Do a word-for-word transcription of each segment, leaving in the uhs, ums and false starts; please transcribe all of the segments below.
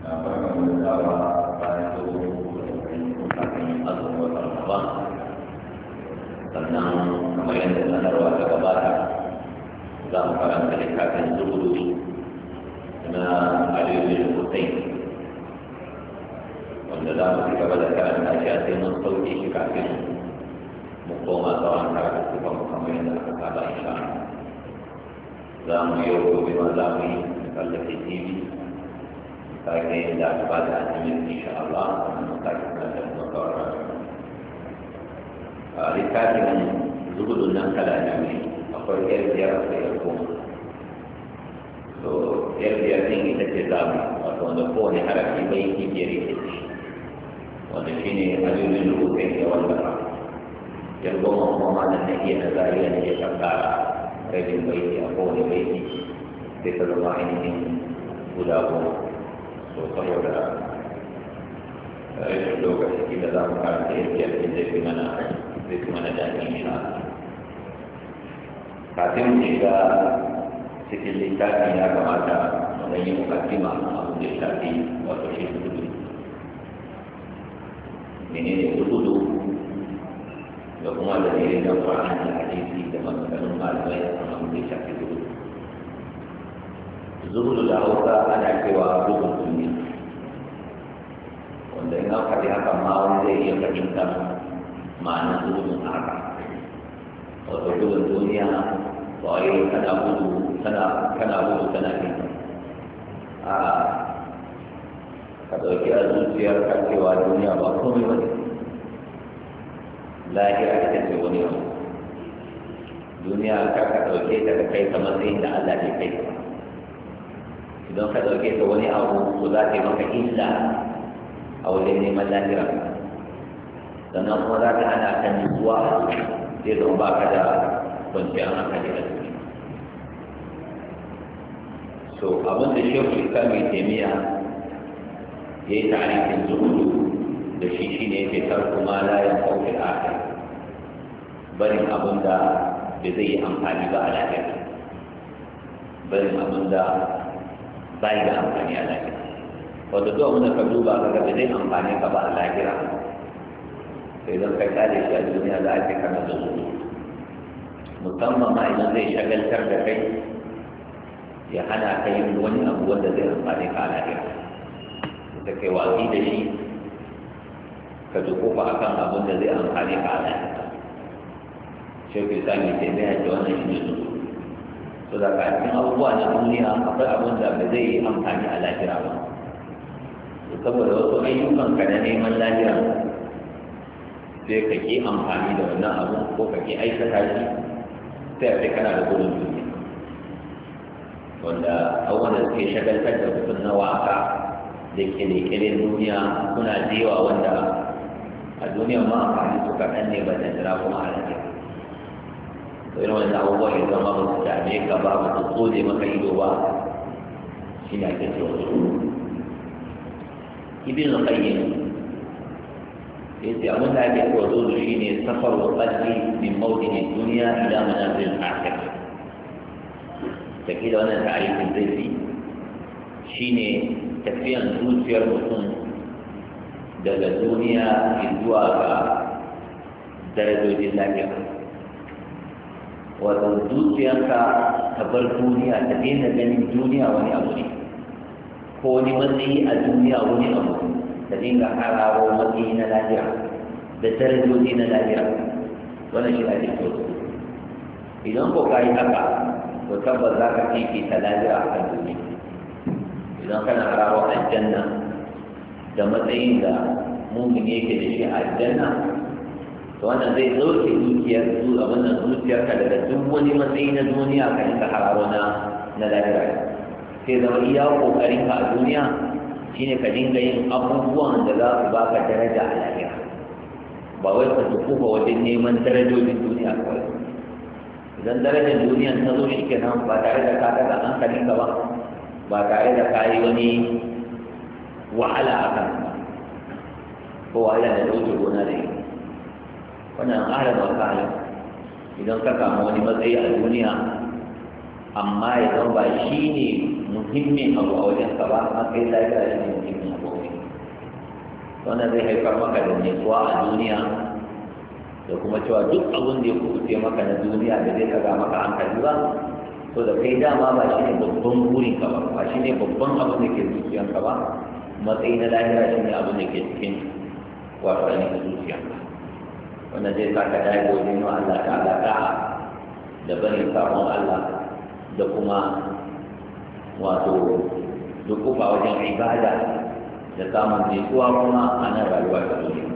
barkan mu da dawa bayan dogon kafin azumin watan Ramadan. Sannan kamar yadda sanarwa ta gabata za mu karanta littafin zuhudu na Aliyu bin Hussein wanda za mu ci gaba da karanta shi a sai mun sauke shi kafin mu koma tsawon karatu kuma mu kamar yadda aka saba insha Allah. Za mu yau gobe ma za mu yi kallafe T V sake da aka ba da azumin insha Allah sannan sake karanta kuma kawar a littafin zubudun nan kala ne akwai yar biyar da yar goma. So yar biyar ɗin ita ce zamu wato wanda kowane harafi bai yi biyar yake ce wanda shi ne alimin rubutun ya wallafa. Yar goma kuma ma nan na iya nazariya ne ya kankara rabin baiti a kowane baiti sai ta zama ainihin guda goma. So saboda rashin lokaci da za mu karanta yar biyar ɗin zai fi mana zai fi mana daɗin insha Allah. Kafin mu shiga cikin littafin ya kamata mu yi mukaddima abin da ya shafi wato shi hudu. Menene hudu da kuma dalilin da Qur'ani da hadisi da maganganun malamai a abin da ya shafi hudu. Zuhudu da Hausa ana cewa gudun duniya, wanda in aka faɗi haka ma wani zai iya fahimtar ma'anar gudun haka. Wato gudun duniya ba wai kana gudu kana kana gudu kana bin a ka ɗauki a zuciyar ka cewa duniya ba komai ba ne, lahira ita ce wani abu. Duniya ka ka ɗauke ta ka kai ta matsayin da Allah ne kai. Idan ka ɗauke ta wani abu ko za ta yi maka illa a wajen neman lahira, sannan kuma za ta hana ka nutsuwa zai zama ba ka da kwanciyar hankali a duniya. So abin da shekul islam mai taimiya ya yi tarihin zuhudu da shi shi ne ke tarko ma layan kawai akai, barin abin da bai zai yi amfani ba a lafiya, barin abin da ba yi da amfani a lafiya. Wata zuwa wanda ka duba ka ga bai zai amfani ka ba a lafiya, sai zan kai kare shi a duniya za a ce kana da zuhudu, musamman ma idan zai shagaltar da kai ya hana ka yin wani abu wanda zai amfani ka a lahira, da kai watsi da shi ka dukufa a kan abin da zai amfani ka a lahira. Shekul sami taimaya da wannan shi ne zuwa so da kafin abubuwa na duniya akwai abin da ba zai yi amfani a lahira ba, saboda wasu ayyukan ka na neman lahira sai ka ke amfani da wannan abu ko ka ke aikata shi sai a ce kana da gudun duniya, wanda abubuwan da suke shagaltar da mutum na waka da kele-kelen duniya suna jewa wanda a duniyan ma amfani su kaɗan ne ba da jira kuma a lafiya. to irin wannan abubuwan ya zama ba su dame ka ba ba su tsode maka ido ba shi ne ake cewa su. Ibn Qayyim yace abin da ake cewa zuwa shi ne safar wa qalbi min mawdin dunya ila manazil al-akhirah. Take da wannan ta'arifin zai fi shine tafiyan zuciyar mutum daga duniya zuwa ga darajojin lafiya. Wato zuciyarka ta bar duniya ta daina ganin duniya wani abu ne, ko wani matsayi a duniya wani abu da dinga hararo matsayi na lafiya da darajoji na lafiya. Wannan shi ake so. Idan ko ka yi haka to tabbas za ka fifita lafiya a kan duniya. Idan kana hararo aljanna da matsayin da mumin yake da shi a aljanna, to wannan zai ɗauke dukiyar su a wannan zuciyarka daga duk wani matsayi na duniya ka dinga hararo na na lafiya. Sai zama iya ƙoƙarinka a duniya shine ka dinga yin abubuwan da za su baka daraja a lafiya, ba wai ka tukufa wajen neman darajojin duniya kawai. Idan darajar duniyan ta zo shi kenan ba tare da ka daga hankalinka ba, ba tare da ka yi wani wahala a kan ko wahala da dauke gona da yi. Wannan ƙara da wahala idan ka kama wani matsayi a duniya amma ya zama ba shi ne muhimmin abu a wajen ka ba amma kai lafiya shi ne muhimmin abu wannan zai haifar maka da nutsuwa a duniya da kuma cewa duk abin da ya kuɓuce maka na duniya da zai kaga maka hankali ba to da kai dama ba shi ne babban burin ka ba ba shi ne babban abin da ke zuciyanka ba matsayi na lahira shi ne abin da ke cikin wato ainihin zuciyanka wannan zai sa ka dage wajen yi Allah ta'ala da'a da barin sabon Allah da kuma wato dukufa wajen ibada da samun nutsuwa kuma a nan rayuwa ta duniya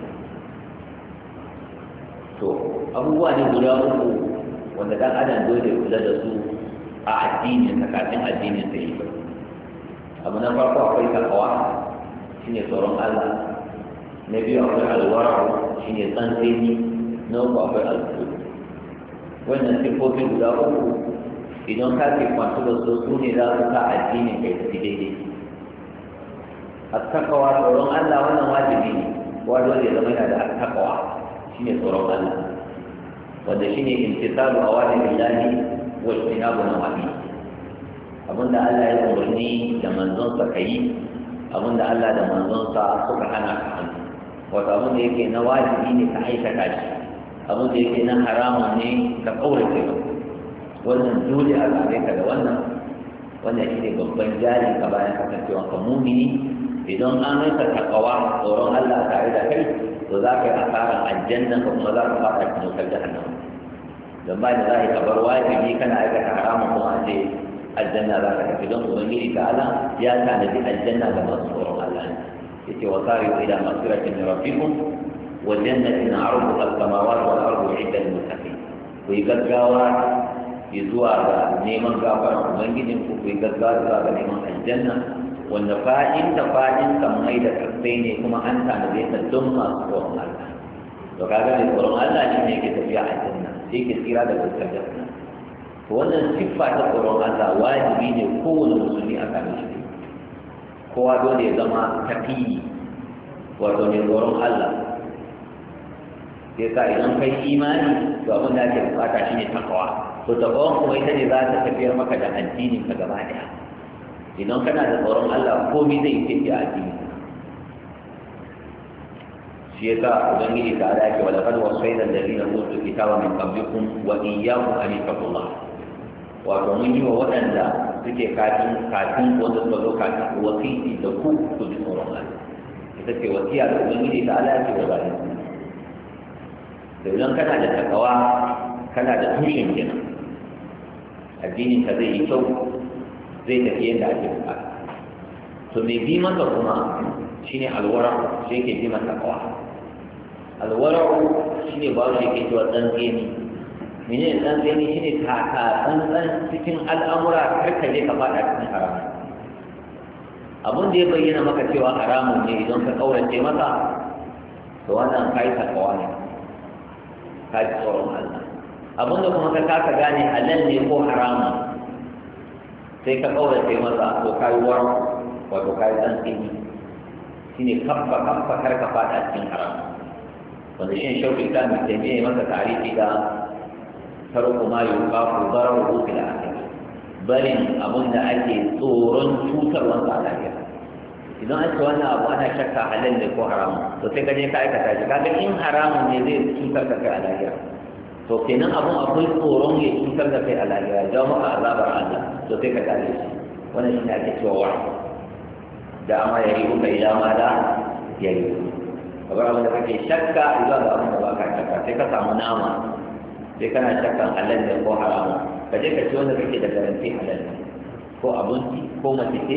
to abubuwa ne guda uku wanda dan adam dole ya kula da su a addinin sa kafin addinin sa yi abu na farko akwai takawa shine tsoron Allah na biyu akwai alwara shine tsantseni na uku akwai alkudu wannan sifofi guda uku idan ka ke kwanto da su su ne za su sa addinin kai tafi daidai attaqwa tsoron Allah wannan wajibi ne wa dole ya zama yana da attaqwa shine tsoron Allah wanda shine imtisalu awamirillahi wa ijtinabu nawahi abinda Allah ya umarni da manzon sa kai abinda Allah da manzon sa suka hana ka hannu wato abinda yake na wajibi ne ka aikata shi abinda yake na haramun ne ka kaurace ba wannan dole a gare ka da wannan wannan shine babban jari ka bayan kasancewa ka mumini idan an rasa takawa tsoron Allah tare da kai to za ka yi asarar aljanna ka kuma za ka fada cikin wutar jahannama don ba da za ka bar wajibi kana aikata haramun kuma a ce aljanna za ka tafi don ubangiji ta'ala ya tanadi aljanna ga masu tsoron Allah ne yace wa sari'u ila maghfiratin min rabbikum wa jannatin 'arduha as-samawati wal ardu 'iddat lil muttaqin ku yi gaggawa zuwa ga neman gafarar ubangijin ku ku yi gaggawa zuwa ga neman aljanna wanda fa'in da fa'in sammai da kasai ne kuma an tanade ta don masu tsoron Allah to kaga ne tsoron Allah shi ne yake tafiya a janna sai yake tsira da gaskar janna to wannan siffa ta tsoron Allah wajibi ne kowane musulmi a kan shi kowa dole ya zama tafiyi wato ne tsoron Allah sai ka idan kai imani to abin da ake bukata shine takawa to takawan kuma ita ne za ta tafiyar maka da addinin ka gaba daya idan kana da tsoron Allah komai zai yi a addini shi yasa ubangiji ta ala ke wala qad wasayna alladhina utul kitaba min qablikum wa iyyakum an taqullah wato mun yi wa waɗanda suke kafin kafin wanda suka zo kafin wasiti da ku ku ji tsoron Allah ita ce wasiya da ubangiji ta ala ke wa bayan da idan kana da takawa kana da tushen kenan addinin ka zai yi kyau zai tafi yadda ake bukata to mai bi masa kuma shine alwara shi yake bi masa kawa alwara shine ba shi yake cewa dan gani mene dan gani shine taka tsantsan cikin al'amura kar ka je ka fada cikin haram abun da ya bayyana maka cewa haramun ne idan ka kaurace masa to wannan kai takawa ne ka ji tsoron Allah abun da kuma ka kasa gane halal ne ko haramun sai ka kaurace masa to kai war wato kai dan tsini shine kaffa kaffa kar ka fada cikin haram wanda shi shauki ta mai tabiye masa tarihi da farko ma yuqafu dararu fil akhir barin abunda ake tsoron cutarwar sa lafiya idan an ce wannan abu ana shakka halal ne ko haram to sai ka je ka aikata shi kaga in haramun ne zai cutar da kai a lafiya to kenan abun akwai tsoron ya cutar da kai a lahira jawo maka azabar Allah to sai ka tare shi wannan shi ne ake cewa wa da amma ya yi kuka ila ma da ya yi kamar abin da kake shakka zuwa ga abin da ba ka shakka sai ka samu nama sai kana shakkan halal ne ko haramun ka je ka ci wanda kake da garanti halal ne ko abinci ko mace ce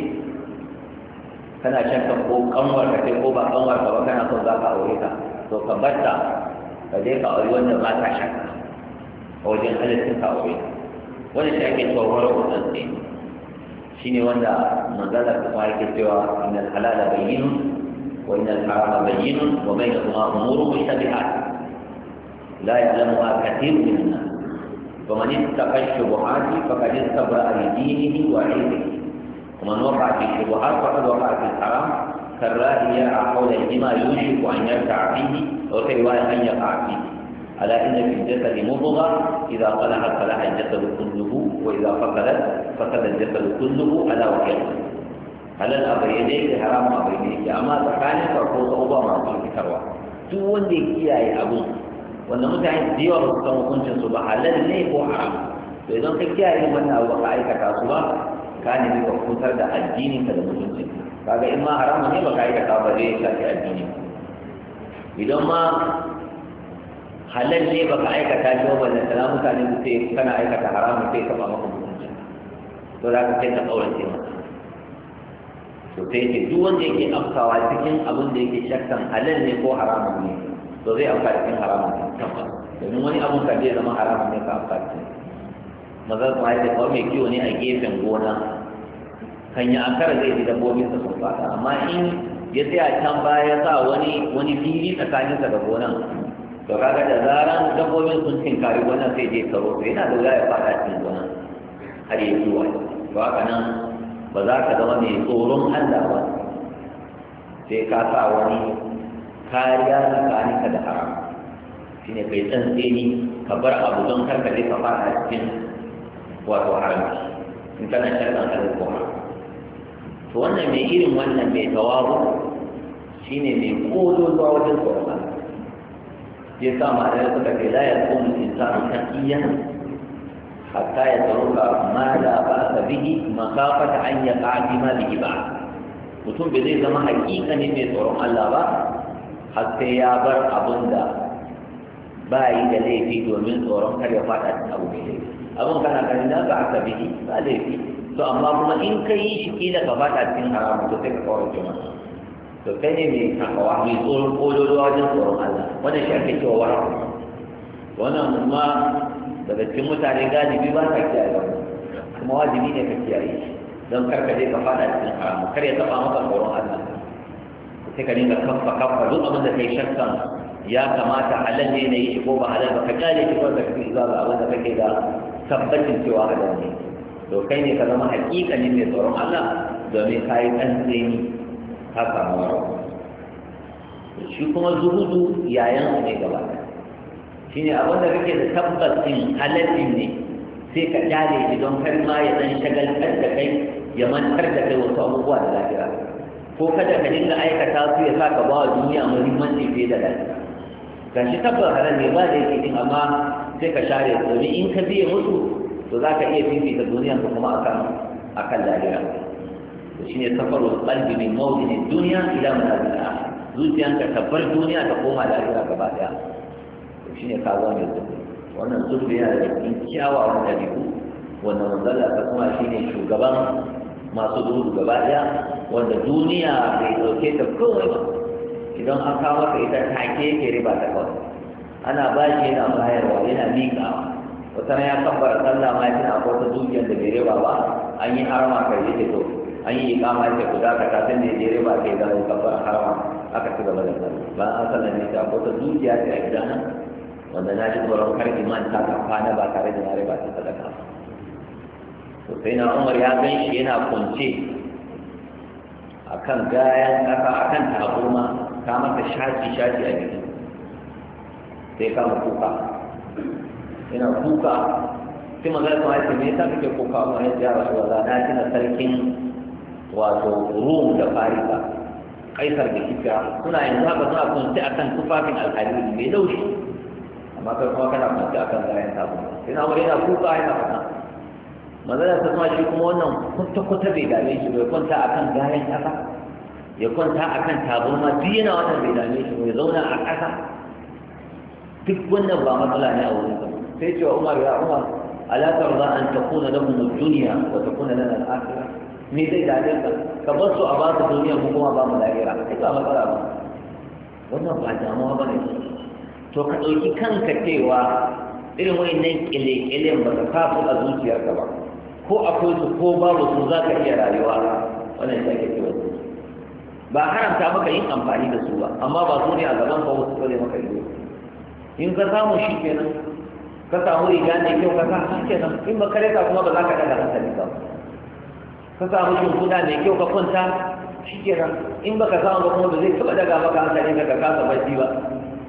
kana shakkan ko kanwar ka ce ko ba kanwar ka ba kana son za ka aure ka to ka batta ka je ka aure wanda ba ka shakka a wajen halittar ka aure wanda shi ake cewa wani wannan tsaye shi ne wanda manzala kuma yake cewa inna halala bayyinun wa inna harama bayyinun wa bayna kuma umurun mushtabihat la ya'lamuha kathirun min an-nas faman ittaqa ash-shubuhati faqad istabra li dinihi wa 'irdihi wa man waqa'a fi ash-shubuhat faqad waqa'a fi al-haram كالراهي يرعى حول الحمى يوشك أن يرتع فيه وفي رواية أن يقع فيه ala inna fil jasadi mudghah idha salahat salaha al-jasadu kulluhu wa idha faqadat faqada al-jasadu kulluhu ala wa hiya halal abayyane da haram abayyane amma tsakanin farko da uba masu fitarwa duk wanda ya kiyaye abu wanda mutane da yawa ba su san hukuncin su ba halal ne ko haram to idan ka kiyaye wannan abu ka aikata su ba ka ne ka kutar da addinin ka da mutuncin kaga in ma haramun ne ba ka aikata ba zai shafi addini idan ma halal ne ba ka aikata shi ba da sana mutane su sai kana aikata haramun sai ka ba maka mutuncin to za ka sai ka kaurace masa to sai ce duk wanda yake amsawa cikin abin da yake shakkan halal ne ko haramun ne to zai amsa cikin haramun ne tabbas domin wani abun kan zai zama haramun ne ka amsa cikin mazan kuma ya ce kawai mai kiwo ne a gefen gona kan yi ankara zai ji dabbobin sa sun fata amma in ya tsaya can baya ya sa wani wani fili tsakaninsa da gonan to kaga da zaran dabbobin sun tinkari gonan sai je karo to yana da ya fada cikin gonan har ya zuwa to haka nan ba za ka zama mai tsoron Allah ba sai ka sa wani kariya tsakaninka da haram shi ne kai tsantseni ka bar abu don karka je ka fada cikin wato haramci in kana shakkan halin ko haram to wannan mai irin wannan mai tawabu shi ne mai kololuwa wajen tsoron Allah ya sa ma'anar suka ce la ya kuma insanu taqiyan hatta ya taruka ma la ba'sa bihi makafata an yaqa fi ma bihi ba mutum bai zai zama hakikanin mai tsoron Allah ba har sai ya bar abin da ba yi da laifi domin tsoron kar ya fada cikin abu mai laifi abin kana ganin da ba ka bihi ba laifi to amma kuma in ka yi shi kila ka fada cikin haramu to sai ka kawar da masa to kai ne mai takawa mai tsoron kololuwa wajen tsoron Allah wannan shi ake cewa wara wannan kuma daga cikin mutane galibi ba ka kiyaye ba kuma wajibi ne ka kiyaye shi don kar ka je ka fada cikin haramu kar ya taba maka tsoron Allah sai ka dinga kafa kafa duk abin da kai shakkan ya kamata halal ne na yi shi ko ba halal ba ka kyale shi ko da kake zuwa ga abin da kake da tabbacin cewa halal ne to kai ne ka zama hakikanin mai tsoron Allah domin ka yi ɗan tsini ka samu waro shi kuma zuhudu yayan su ne gaba shi ne abin da kake da tabbacin halalin ne sai ka kyale shi don kar ma ya ɗan shagaltar da kai ya mantar da kai wasu abubuwa da lafiya ko kada ka dinga aikata su ya sa ka ba wa duniya muhimmanci fiye da lafiya ga shi tabbar halal ne ba da yake din amma sai ka share domin in ka biye musu to za ka iya fifita duniya ka kuma akan akan lafiya to shine safarul qalbi min mawdin dunya ila manazil al-akhirah zuciyanka ta bar duniya ta koma lafiya gaba daya to shine ka zo mai zuci wannan zuci yana da cikin kyawawan dabi'u wannan manzala ta kuma shine shugaban masu zuhudu gaba daya wanda duniya bai dauke ta kawai ba idan an kawo maka ita take yake riba ta kawai ana ba shi yana bayarwa yana miƙawa wata ya kabbara sallah ma yana akwai wata dukiyar da bai riba ba an yi harama kai yake to an yi iqama yake ku zaka ta san da ya riba kai da kabbara harama aka ci gaba da sallah ba an sallah ne ta akwai wata dukiya ta a gidana wanda na ji tsoron kar iman ta kwana ba tare da na riba ta sadaka to sai na Umar ya gan shi yana kunce akan gayan kasa akan taburma ka maka shaci shaci a jiki sai ka mu kuka ina kuka sai magana kuma yace me yasa kake kuka mu ya ya Rasulullah na tuna sarkin wato Rum da Farisa Kaisar da Kisra suna yanzu haka suna kunce akan tufafin alhariri mai laushi amma kai kuma kana kunce akan gayan taburma sai na Umar yana kuka yana fata magana ta kuma shi kuma wannan kwata-kwata bai dame shi bai kwanta a kan gayan ƙasa ya kwanta a kan taburma duk yana wannan bai dame shi bai zauna a ƙasa duk wannan ba matsala ne a wurin sa sai cewa Umar ya Umar ala tarda an takuna lahum ad-dunya wa takuna lana al-akhirah me zai dame ka ka bar su a ba su duniya mu kuma ba mu lahira kai ba matsala ba wannan ba damuwa ba ne to ka ɗauki kanka cewa irin wayannan ƙile-ƙilen ba ka kafu a zuciyarka ba ko akwai su ko babu su za ka iya rayuwa wannan shi ake cewa su ba haramta maka yin amfani da su ba amma ba su ne a gaban ka wasu kare maka ido in ka samu shi kenan ka samu riga ne kyau ka sa shi kenan in ba kare ka kuma ba za ka daga hankali ba ka samu shimfiɗa mai kyau ka kwanta shi kenan in ba ka samu ba kuma ba zai taɓa daga maka hankali ka ka kasa bacci ba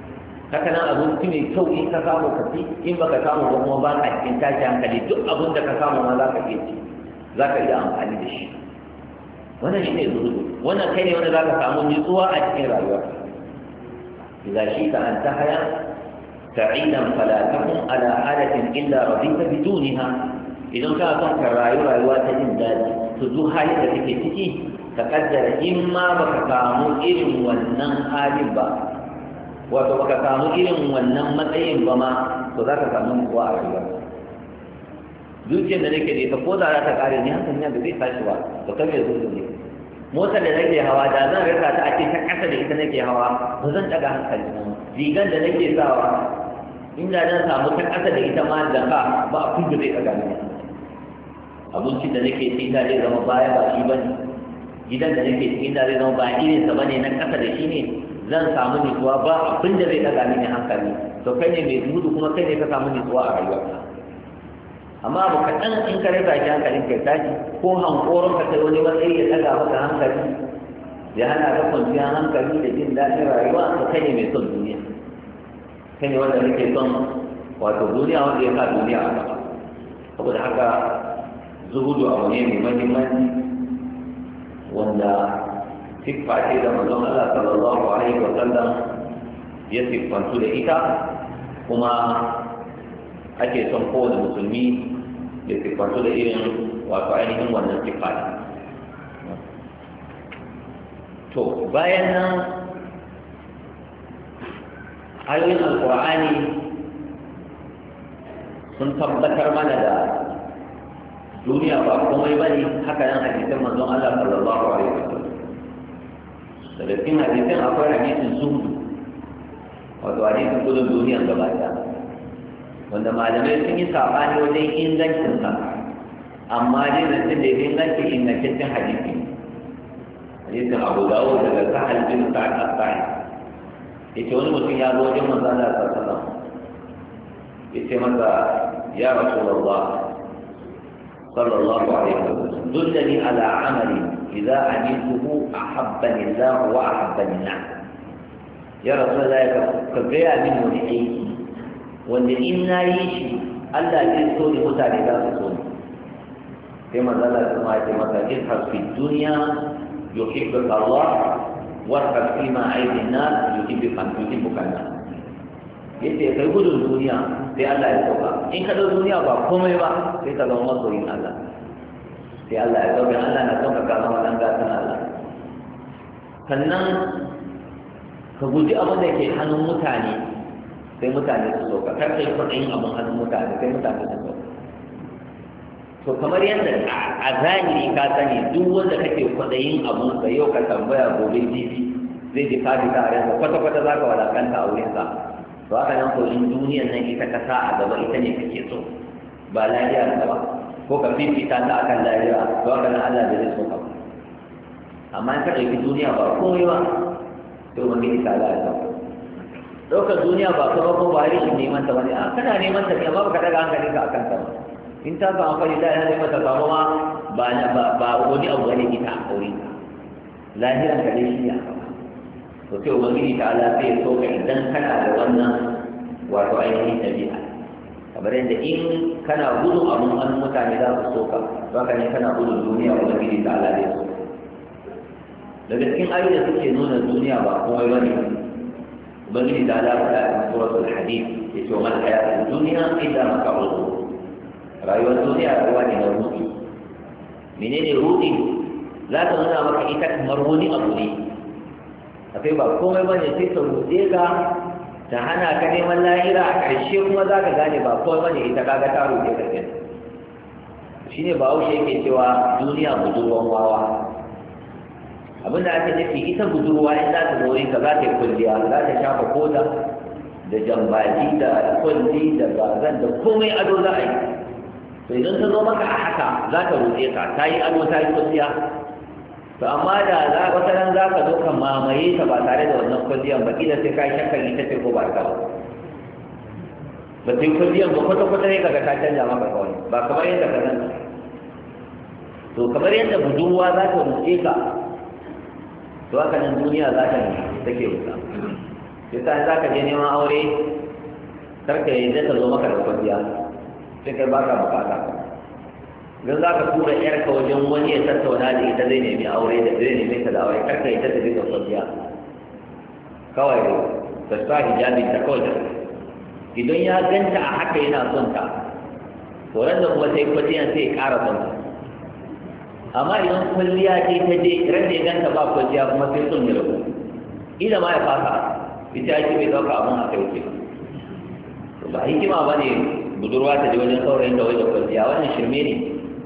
haka nan abinci mai kyau in ka samu ka ci in baka samu ba kuma ba ka cikin tashi hankali duk abin da ka samu ma za ka iya ci za ka iya amfani da shi wannan shi ne zuhudu wannan kai ne wanda za ka samu nutsuwa a cikin rayuwa idza shita an tahya sa'idan fala takun ala halatin illa radita bidunha idan ka son ka rayu rayuwa ta jin daɗi to duk halin da kake ciki ka kaddara in ma baka samu irin wannan halin ba wato baka samu irin wannan matsayin ba ma to za ka samu nutsuwa a rayuwa zuciyar da nake da ita ko da za ta kare ni hankali na da zai tashi ba to kan me zuciya ne motar da nake hawa da zan rika ta a ce ta kasa da ita nake hawa ba zan daga hankali rigan da nake sawa inda zan samu ta kasa da ita ma da ka ba a kun da zai daga ni abincin da nake ci da zai zama baya ba shi bane gidan da nake cikin da zai zama ba irin sa bane na kasa da shi ne zan samu nutsuwa ba abin da zai daga mini hankali to kai ne mai gudu kuma kai ne ka samu nutsuwa a rayuwarka amma abu kaɗan in ka rasa shi hankalin kai tashi ko hankoron ka kai wani matsayi ya daga maka hankali ya hana ka kwanciyar hankali da jin daɗin rayuwa to kai ne mai son duniya kai ne wanda nake son wato duniya wanda ya sa duniya a gaba saboda haka zuhudu abu ne mai mahimmanci wanda siffa ce da manzon Allah sallallahu alaihi wa sallam ya siffantu da ita kuma ake son kowane musulmi ya siffantu da irin wato ainihin wannan siffa ne. To bayan nan ayoyin alkur'ani sun tabbatar mana da duniya ba komai bane haka nan hadisin manzon Allah sallallahu alaihi wa sallam daga cikin hadisin akwai hadisin zuhudu wato hadisin gudun duniyan gaba ɗaya wanda malamai sun yi saɓani wajen ingancinsa amma dai zancen da ya inganci ingantaccen hadisi hadisin abu dawo daga sahal bin sa'ad as-sa'i yace wani mutum ya zo wajen manzo Allah sallallahu alaihi wasallam yace masa ya rasulullah sallallahu alaihi wasallam dullani ala amali إذا عملته أحبني الله وأحبني الناس يا رسول الله كبير منه لأيكي وأن إنا يشي ألا تسوني متعني لا تسوني كما قال سمعت مثلا اذهب في الدنيا يحبك الله وارهب فيما أيدي الناس يحبك يحبك الناس yace kai gudun duniya sai Allah ya sauka in ka dau duniya ba komai ba sai ka zama masoyin Allah sai Allah ya sauka Allah na sauka ka zama dan gatan Allah sannan ka guji abin da ke hannun mutane sai mutane su sauka kar kai kwaɗayin abin hannun mutane sai mutane su sauka to kamar yadda a zahiri ka sani duk wanda kake kwaɗayin abun sa yau ka tambaya gobe jibi zai ji ka ji tare da kwata-kwata za ka wadakanta a wurinsa to haka nan ko in duniyar nan ita ka sa a gaba ita ne kake so ba lafiya da ba ko ka fifita ta akan lafiya to haka nan Allah bai so ka amma in ka ɗauki duniya ba komai ba to ubangiji ta Allah ya sauka ɗaukar duniya ba kuma ko ba rishin neman ta bane a kana neman ta ne amma baka daga hankali ka akan ta ba in ta samu fari da ya neman ta samu ma ba ba wani abu ne ita a wurin ka lahiran ka dai shi ne to sai ubangiji ta ala sai so ka idan kana da wannan wato ainihin tabi'a kamar yadda in kana gudun abun hannun mutane za su so ka ba ka ne kana gudun duniya ubangiji ta ala zai so daga cikin ayoyi da suke nuna duniya ba komai bane ubangiji ta ala ta a suratul hadid yace wa mal hayatud dunya illa mata'ul rayuwar duniya rayuwa ne na ruɗi menene ruɗi za ta nuna maka ita kamar wani abu ne akai ba komai ba ne sai ka ruɗe ka ta hana ka neman lahira a ƙarshe kuma za ka gane ba komai ba ne ita kaga ta ruɗe ka ke shi ne ba haushe yake cewa duniya budurwan wawa abin da ake nufi ita budurwa in za ta zo ka za ta yi kulliya za ta shafa koda da jambaji da kwalli da bazan da komai ado za a yi to idan ta zo maka a haka za ta ruɗe ka ta yi ado ta yi kulliya to amma da za wata nan za ka zo ka mamaye ta ba tare da wannan kwalliyan ba kila sai ka yi shakkar ita ce ko ba ta ba ba sai kwalliyan ba kwata-kwata ne kaga ta canja maka kawai ba kamar yadda ka zanta to kamar yadda budurwa za ta ruɗe ka to haka nan duniya za ta take wuta sai za ka je neman aure karka yi zai ta zo maka da kwalliya sai kai baka bukata idan za ka tura yarka wajen wani ya tattauna da ita zai nemi aure da zai nemi ta da aure karka yi ta tafi da kwalliya kawai ta sa hijabin ta kawai idan ya ganta a haka yana son ta to ran da kuma sai kwalliya sai ya ƙara son ta amma idan kwalliya ce ta je ran da ya ganta ba kwalliya kuma sai son ya rabu ila ma ya fasa ita ake bai ɗauka abin haka yake ba hikima ba ne budurwa ta je wajen saurayin da wajen kwalliya wannan shirme ne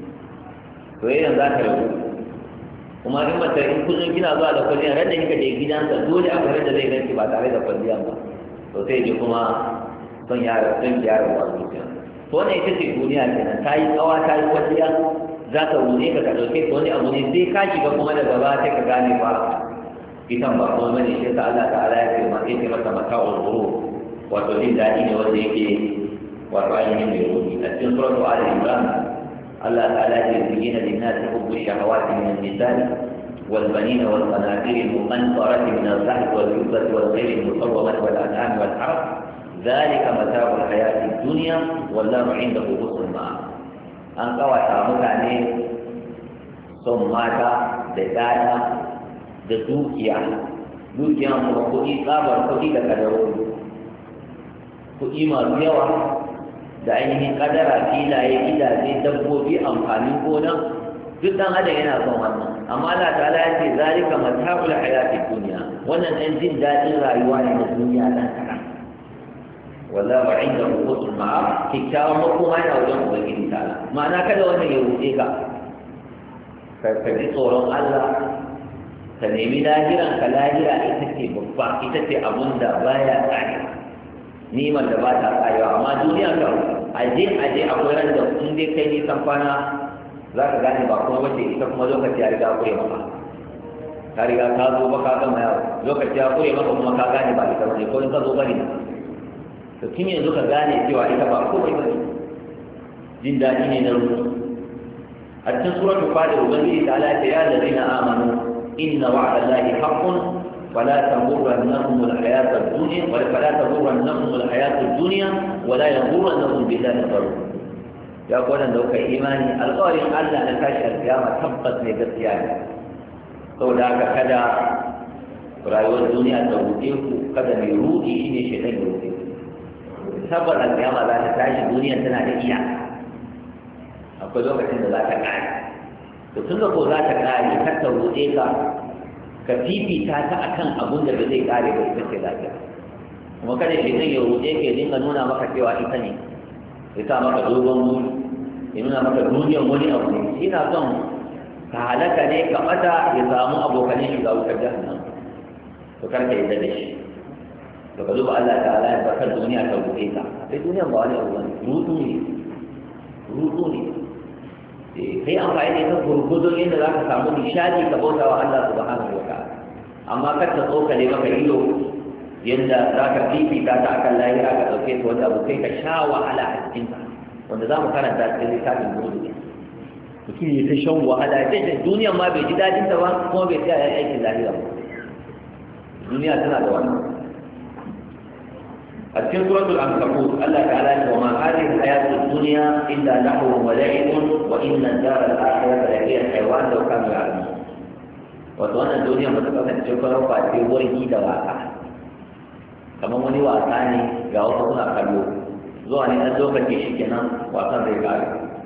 to yayin za ta rabu kuma in mata in kullum kina zuwa da kwalliya ran da kika je gidansa dole a garin da zai ganki ba tare da kwalliya ba to sai je kuma son yaro son yaro ba zuciya to wannan ita ce duniya kenan ta yi tsawa ta yi kwalliya za ka wuce ka ka ɗauke ka wani abu ne sai ka shiga kuma da gaba sai ka gane ba itan ba kuma bane shi yasa Allah ta'ala ya ce ma yake masa mata'ul ghurur wato jin daɗi ne wanda yake wato ainihin mai ruhi a cikin suratu Ali Imran Allah ta'ala ya ce zuyina lin-nasi hubbu shahawati min an-nisa'i wal-banina wal-qanatir al-muqantarati min az-zahabi wal-fiddati wal-khayli al-musawwamati wal-an'ami wal-harth dhalika mata'u al-hayati ad-dunya wallahu 'indahu husnul ma'ab an kawata mutane son mata da dada da dukiya dukiya kuma kuɗi tsabar kuɗi da kadarori kuɗi masu yawa da ainihin kadara filaye gidaje dabbobi amfanin gona duk dan adam yana son wannan amma Allah ta'ala ya ce zalika mata'ul hayati dunya wannan dan jin dadin rayuwa ne na duniya dan kadan wallahu indahu husnul ma'ab kikkiawan makoma yana wajen ubangiji ta'ala ma'ana kada wannan ya ruɗe ka ka ji tsoron Allah ka nemi lahiran ka lahira ita ce babba ita ce abun da baya tsari nimar da ba ta tsayewa amma duniya ka aje aje akwai ran da in dai kai nisan kwana za ka gane ba kuma wace ita kuma lokaci ya riga kure maka ka riga ka zo ba ka gama yawo lokaci ya kure maka kuma ka gane ba ita bane ko in ka zo bane to tun yanzu ka gane cewa ita ba komai bane jin daɗi ne na ruhu a cikin suratul fatiha ubangiji ta ala ya ladina amanu inna wa'da allahi haqqun فلا تغرنهم الحياة الدنيا فلا تغرنهم الحياة الدنيا ولا يغرنهم بالله الغرور يا قول أن لك إيماني القارئ ألا نكاشر القيامة تبقت لقصيان فولاك كذا رأيوا الدنيا توجيه قدم يروتي إني شيطان يروتي تبقى القيامة لا تكاشر الدنيا تنادئيا أقول لك أن لا تكاشر تتنقل لا تكاشر حتى وروتيك ka fifita ta akan abun da ba zai kare ba ita ce lafiya kuma kada shi zai ya ruɗe ke dinga nuna maka cewa ita ne ya sa maka dogon wuri ya nuna maka duniyar wani abu ne shi na son ka halaka ne ka ɓata ya samu abokanin shiga wutar jahannam to kar ka yadda da shi to ka duba Allah ta'ala ya bakar duniya ta ruɗe ka sai duniyar ba wani abu ne ruɗu ne ruɗu ne kai amfani da ita gurgudun inda za ka samu nishadi ka bauta wa Allah subhanahu wa ta'ala amma kar ta tsokale maka ido yadda za ka fifita ta akan lahira ka ɗauke ta wanda abu kai ka sha wahala a cikin ta wanda za mu karanta cikin littafin gudu mutum ya ta shan wahala ya ce duniyan ma bai ji daɗin ta ba kuma bai tsaya ya aikin lahira ba duniya tana da wannan أتكلم سورة العنكبوت الله تعالى وما هذه الحياة الدنيا إلا لهو ولعب وإن الدار الآخرة لهي الحيوان لو كانوا يعلمون وتوانا الدنيا متقفة تشكرا فاتي ورهي دواء كما مني واساني جاوة كنا كلو زواني نزوك تشكنا واسان ريقال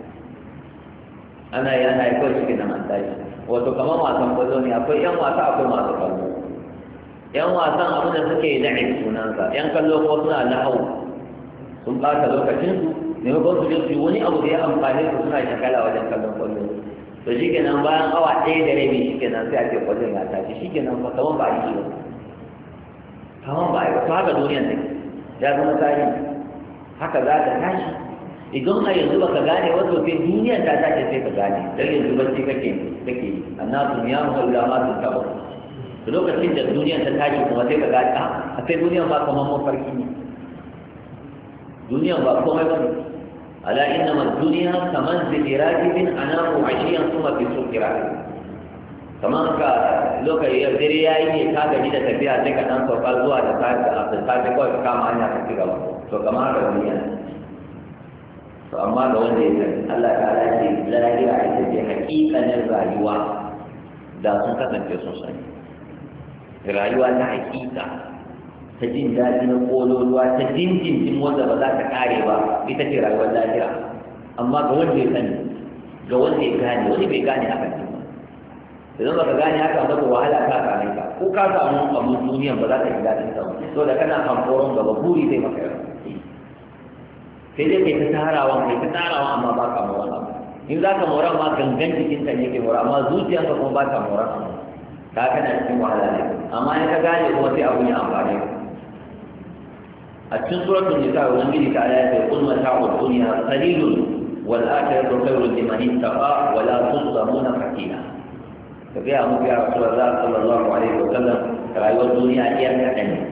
أنا يانا يكوي شكنا منتاج وتو كما واسان قدوني أكوي يوم واسا أكوي ما تقلو yan wasan abin da suke na'ib sunansa yan kallo ko suna lahau sun ɓata lokacinsu ne ko su je su wani abu da ya amfani su suna shakala wajen kallon kwallo to shi kenan bayan awa ɗaya da rabi shi kenan sai a ce kwallon ya tashi shi kenan ba kaman ba a yi ba kaman ba a yi ba to haka duniyan ne ya zama tarihi haka za ta tashi idan a yanzu baka gane wato sai duniyar ta tashi sai ka gane dan yanzu bacci kake kake annasu ya mu illa ma sun tabo da lokacin da duniyar ta tashi kuma sai ka gane a sai duniyar ba kamar mafarki ne duniyar ba komai ba ne ala innama duniya kaman zikira rakibin anamu ashiyan kuma fi sukira kamar ka lokaci ya dare ya yi ne ka gaji da tafiya sai ka ɗan sauka zuwa da safe da safe kawai ka kama hanya ka ci gaba to kamar haka duniya to amma ga wanda ya sani Allah ta'ala ce lahira ita ce hakikanin rayuwa da sun kasance sun sani rayuwa ta hakika ta jin daɗi na ƙololuwa ta jinjin wanda ba za ta ƙare ba ita ce rayuwar lahira amma ga wanda ya sani ga wanda ya gane wani bai gane haka ne idan baka gane haka ba to wahala ta kare ka ko ka samu abun duniyan ba za ka ji daɗin sa to da kana hankoron gaba buri zai maka yawa sai dai kai ta tarawa kai ta tarawa amma ba ka mora ba in za ka mora ma gangan jikinka ne ke mora amma zuciyarka kuma ba ta mora ka kana cikin wahala ne amma in ka gane kuma sai abun ya amfane ka a cikin suratul nisa ubangiji ta ya ce qul mata'ud dunya qalilun wal akhiratu khairun liman ittaqa wa la tuzlamuna fatila ka gaya muku ya rasulullah sallallahu alaihi wa sallam rayuwar duniya iya kaɗan ne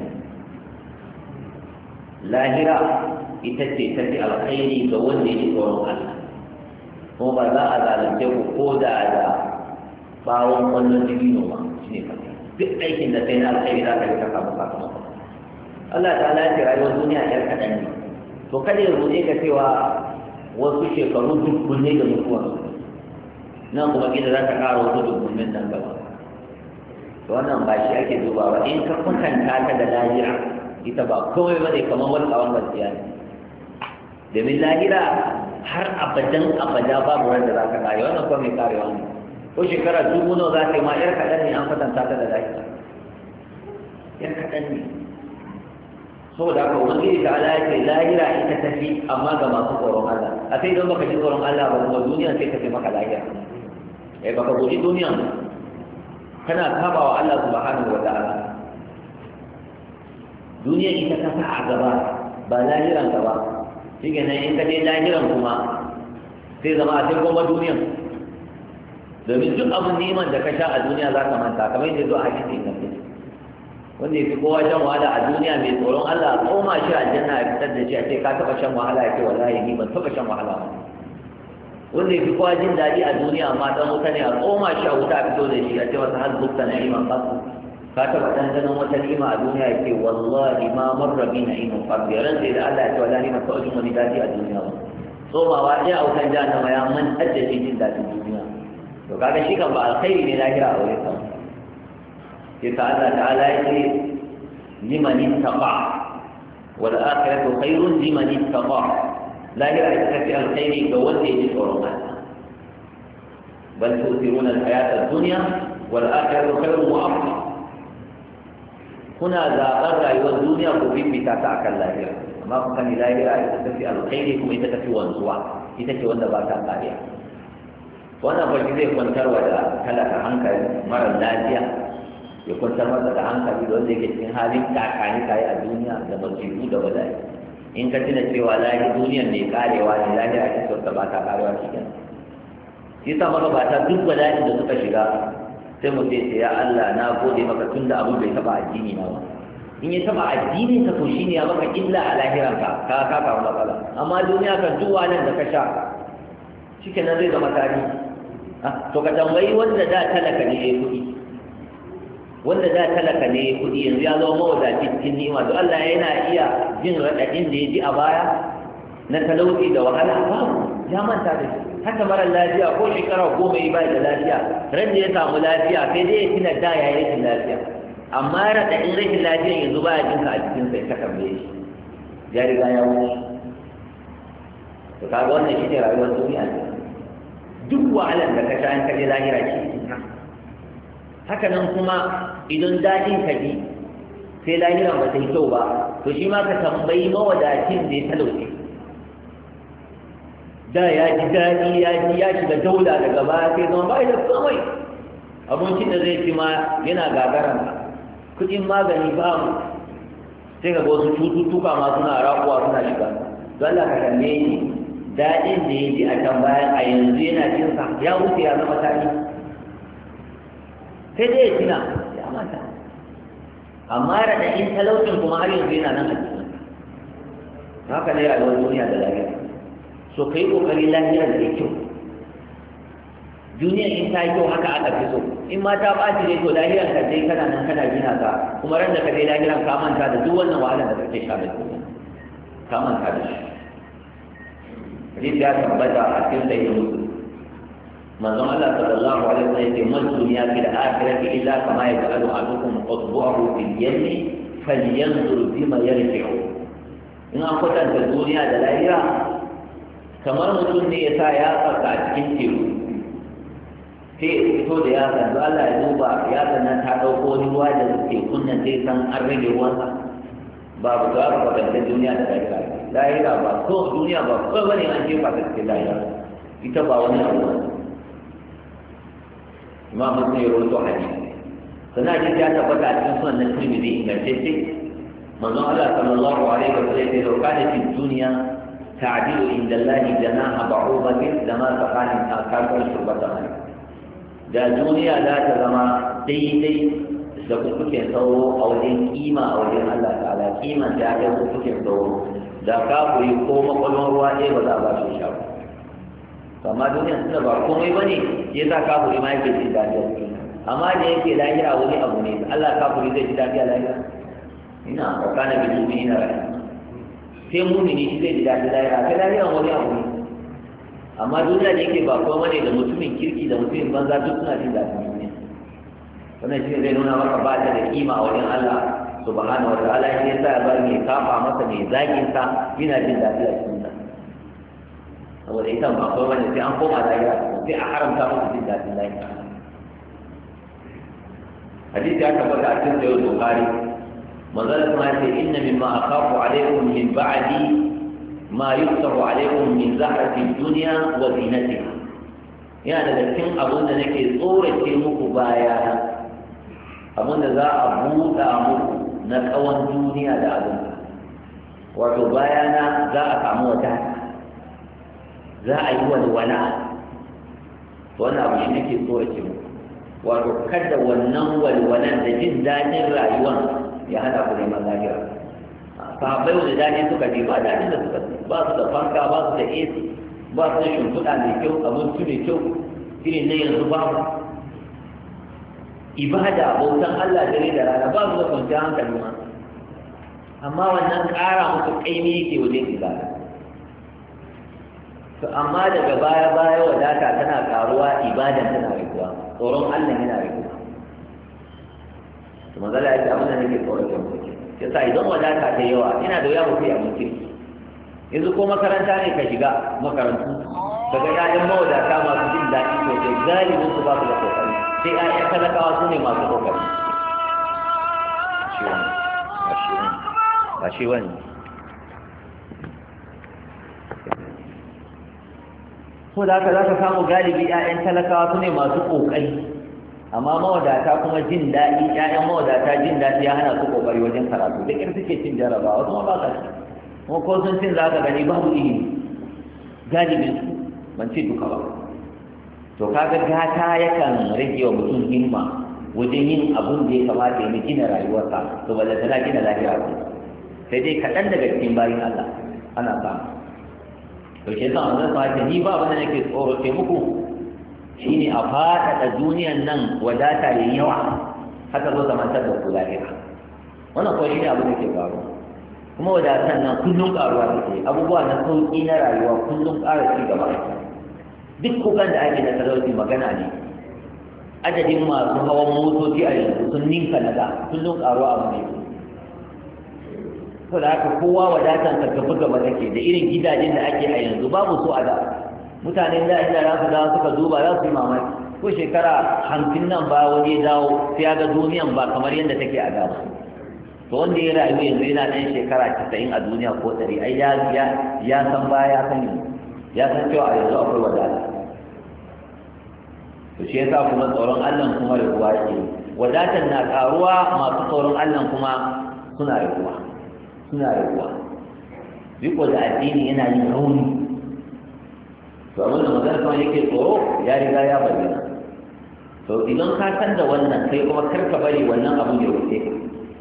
lahira ita ce ta fi alkhairi ga wanda ya ji tsoron Allah kuma ba za a zalunce ku ko da da bawon kwallon dibino ba shi ne kafin duk aikin da kai na alkhairi za ka yi ka samu sakamako Allah ta ce rayuwar duniya iya kaɗan ne to kada ya ruɗe ka cewa wasu shekaru dubbun ne da mutuwarsu nan kuma gida za ta ƙara wasu dubbunin nan gaba wannan ba shi ake dubawa in ka kwatanta ta da lahira ita ba kawai ba ne kamar wani tsawon gaskiya ne domin lahira har abadan abada babu wanda za ka kare wannan kuma mai karewa ne ko shekara dubu nawa za ta yi ma yar kaɗan ne an kwatanta ta da lahira yar kaɗan ne saboda haka ubangiji ta ala ce lahira ita tafi amma ga masu tsoron Allah a sai don baka ji tsoron Allah ba kuma duniya sai ta fi maka lahira eh baka guji duniya kana kaba wa Allah subhanahu wa ta'ala duniya ita ta sa a gaba ba lahiran gaba shi nan in ka je lahiran kuma sai zama a sai goma duniyan domin duk abin neman da ka sha a duniya za ka manta kamar yadda zo a hadisi na fi wanda ya fi kowa shan wahala a duniya mai tsoron Allah a tsoma shi a janna ya fitar da shi a ce ka taɓa shan wahala ya ce wallahi ni ban taɓa shan wahala ba wanda ya fi kowa jin daɗi a duniya amma ɗan wuta ne a tsoma shi a wuta a fito da shi a ce masa har zubta na iman kasu ka taɓa ɗanɗanon wata nima a duniya ya ce wallahi ma marra bi na iman kasu ya rantse da Allah ya ce wallahi ban taɓa jin wani daɗi a duniya ba tsomawa ɗaya a wutan jahannama ya mantar da shi jin daɗin duniya to kaga shi kan ba alkhairi ne lahira a wurin sa sai ta Allah ta'ala ya ce liman ittaqa wal akhiratu khairun liman ittaqa lahira ita tafi alkhairi ga wanda ya ji tsoron Allah bal tusiruna al-hayata ad-dunya wal akhiratu khairun wa afdal kuna zaɓar rayuwar duniya ko fifita ta akan lahira amma ku sani lahira ita tafi alkhairi kuma ita tafi wanzuwa ita ce wanda ba ta kariya wannan farki zai kwantarwa da talaka hankali mara lafiya ya kwantar masa da hankali da wanda yake cikin halin kakani kayi a duniya da masifu da wadai in ka tuna cewa lahi duniyar mai karewa ne lahi a cikin sauta ba ta karewa cikin shi sa maka ba ta duk wadai da suka shiga sai mu ce ya Allah na gode maka tun da abu bai taba addini na ba in ya taba addini ka to shine ya maka illa a lahiranka ka ka ka matsala amma duniya kan duk wannan da ka sha shikenan zai zama tarihi to ka tambayi wanda da talaka ne yayi kuɗi wanda da talaka ne yayi kuɗi yanzu ya zama mawadaci cikin ni'ima to Allah yana iya jin radadin da ya ji a baya na talauci da wahala ba ya manta da shi haka mara lafiya ko shekara goma yi bai da lafiya ran da ya samu lafiya sai dai ya tuna da ya yi rashin lafiya amma radadin rashin lafiya yanzu ba ya jinka a cikin sai ta kambe shi ya riga ya wuce to kaga wannan shine rayuwar duniya duk wahalar da ka sha an kaje lahira ce haka nan kuma idan daɗin ka ji sai lahiran ba ta yi kyau ba to shi ma ka tambayi mawadacin da ya talauce da ya ji daɗi ya ji ya shiga daula daga baya sai zama ba da kawai abincin da zai ci ma yana gagaran kuɗin magani babu sai ga wasu cututtuka ma suna raƙuwa suna shiga don Allah ka kalle ni daɗin da ya ji a can bayan a yanzu yana cinsa ya wuce ya zama tani sai dai ya tuna ya mata amma raɗaɗin talaucin kuma har yanzu yana nan a cikin haka ne rayuwar duniya da lafiya so ka yi ƙoƙari lafiyar da kyau duniya in ta yi kyau haka aka fi so in ma ta ɓaci dai to lahiran ka dai kana nan kana gina ka kuma ran da ka dai lahiran ka manta da duk wannan wahalar da kake sha da duniya ka manta da shi hadisi ya tabbata a cikin sahih muslim manzon Allah sallallahu alaihi wasallam yake man duniya fil akhirati illa kama yaj'alu ahadukum usbu'ahu fil yammi falyanzur bima yarji'u in an kwatanta duniya da lahira kamar mutum ne ya sa ya tsaka a cikin teku sai ya fito da ya san Allah ya duba ya sannan ta ɗauko wani ruwa da tekun nan sai san an rage ruwansa babu za ka kwatanta duniya da lahira lahira ba ko duniya ba ko bane an jefa ta cikin lahira ita ba wani abu ba imam muslim ya rawaito hadisi sannan hadisi ya tabbata a cikin sunan Tirmidhi ingantacce manzon Allah sallallahu alaihi wa sallam ya kana fi duniya ta'dilu inda Allah janaha ba'udatin lama saqani akakar shurbatan da duniya za ta zama daidai da kuke sauro a wajen kima a wajen Allah ta'ala kiman da ya kuke sauro da ka koyi ko makwalon ruwa ɗaya ba za a ba shi sha ba amma duniya suna ba komai ba ne ya sa kafuri ma yake jin daɗi a cikin amma da yake lahira wani abu ne Allah kafuri zai ji daɗi a lahira ina wakana bi mumini ina rai sai mumini shi zai ji daɗi lahira sai lahira wani abu ne amma duniya da yake ba komai ne da mutumin kirki da mutumin banza duk suna jin daɗi duniya wannan shi zai nuna maka ba ta da kima a wajen Allah subhanahu wa ta'ala shi yasa ya bar mai kafa masa mai zagin sa yana jin daɗi a cikin saboda ita ba kawai wani sai an koma lahira sai a haramta musu jin daɗin lahira hadisi ya tabbata a cikin sayyid bukhari manzala kuma ya ce inna mimma akhafu alaykum min ba'di ma yuftahu alaykum min zahrati dunya wa zinatiha yana daga cikin abin da nake tsorace muku baya abin da za a buɗa muku na tsawon duniya da abin wato bayana za a samu wadata za a yi walwala wannan abu shi nake tsorace mu wato kada wannan walwalan da jin daɗin rayuwan ya hada ku neman lafiya sahabbai wanda daɗi suka je ba daɗin da suka ba su da fanka ba su da A C ba su da shimfiɗa mai kyau abinci mai kyau irin na yanzu babu ibada bautan Allah dare da rana ba su da kwanciyar hankali ma amma wannan ƙara musu ƙaimi yake wajen ibada to amma daga baya baya wadata tana karuwa ibadan tana rikuwa tsoron Allah yana rikuwa to magana ya ce abin da nake tsoron da mutum ya sa idan wadata ta yawa ina da wuya mutum ya mutum yanzu ko makaranta ne ka shiga makarantu daga ƴaƴan mawadata masu jin daɗi sosai galibin su ba su da kokari sai ƴaƴan talakawa su ne masu kokari ba shi wani ko da haka za ka samu galibi ƴaƴan talakawa su ne masu ƙoƙari amma mawadata kuma jin daɗi ƴaƴan mawadata jin daɗi ya hana su ƙoƙari wajen karatu da ƙyar suke cin jarabawa kuma ba ka ci kuma ko sun cin za ka gani babu ilimi galibin su ban ce duka ba to kaga gata yakan rage wa mutum himma wajen yin abun da ya kamata ya gina rayuwarsa to ba da tana gina lafiya ba sai dai kaɗan daga cikin bayin Allah ana samu to shi yasa wannan sai ni ba abin da nake tsoro ce muku shine a faɗaɗa duniyan nan wadata yayin yawa haka zo zamantar da ku lafiya wannan ko shine abin da ke faruwa kuma wadatan nan kullum karuwa take abubuwa na sauki na rayuwa kullum ƙara ci gaba duk kukan da ake na talauci magana ne adadin masu hawan motoci a yanzu sun ninka na da kullum karuwa abu ne to da haka kowa wadatan ka gaba gaba take da irin gidajen da ake a yanzu babu su a da mutane da inda za su dawo suka duba za su yi mamaki ko shekara hamsin nan ba wani dawo sai ya ga duniyan ba kamar yadda take a da to wanda ya rayu yanzu yana ɗan shekara casa'in a duniya ko ɗari ai ya ya ya san ba ya san ya san cewa a yanzu akwai wadata to shi yasa kuma tsoron Allah kuma raguwa yake wadatan na karuwa masu tsoron Allah kuma suna raguwa suna raguwa riko da addini yana yin rauni to abin da magana kuma yake tsoro ya riga ya bayyana to idan ka san da wannan sai kuma karka bari wannan abu ya wuce ka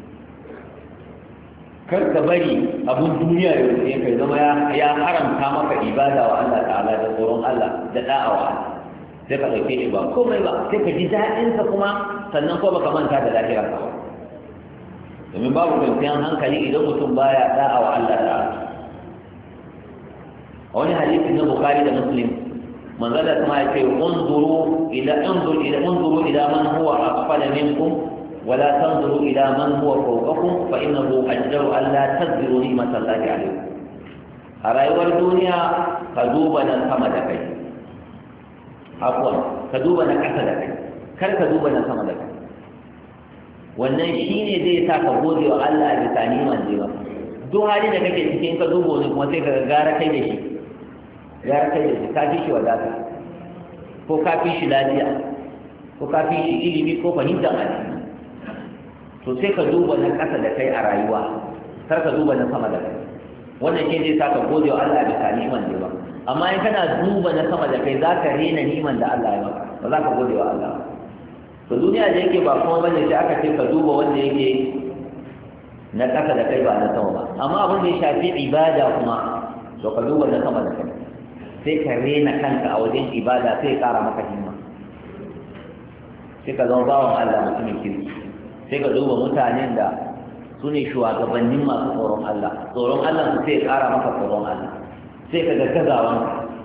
kar ka bari abun duniya ya wuce kai zama ya haramta maka ibada wa Allah ta'ala da tsoron Allah da da'awa sai ka ɗauke shi ba komai ba sai ka ji daɗinsa kuma sannan ko baka manta da lafiyar ka domin babu kwanciyar hankali idan mutum baya da'a wa Allah ta'ala a wani hadisi na Bukhari da Muslim manzala kuma ya ce unzuru ila unzur ila unzuru ila man huwa asfala minkum wala tanzuru ila man huwa fawqakum fa innahu ajdaru an la tazdiru ni'matallahi alaykum a rayuwar duniya ka duba nan sama da kai afwan ka duba na ƙasa da kai kar ka duba na sama da kai wannan shine zai sa ka gode wa Allah a bisa ni'imar da ba duk hali da kake cikin ka dubo ne kuma sai ka gara kai da shi gara kai da shi ka fi shi wadata ko ka fi shi lafiya ko ka fi shi ilimi ko fahimtar addini to sai ka duba na ƙasa da kai a rayuwa kar ka duba na sama da kai wannan shi zai sa ka gode wa Allah a bisa ni'imar da ba amma in kana duba na sama da kai za ka rena ni'imar da Allah ya maka ba za ka gode wa Allah to duniya da yake ba kuma bane sai aka ce ka duba wanda yake na ƙasa da kai ba na sama ba amma abin da ya shafi ibada kuma to ka duba na sama da kai sai ka rena kanka a wajen ibada sai ya ƙara maka himma sai ka zama bawan Allah mutumin kirki sai ka duba mutanen da su ne shugabannin masu tsoron Allah tsoron Allah su sai ya ƙara maka tsoron Allah sai ka ga gazawan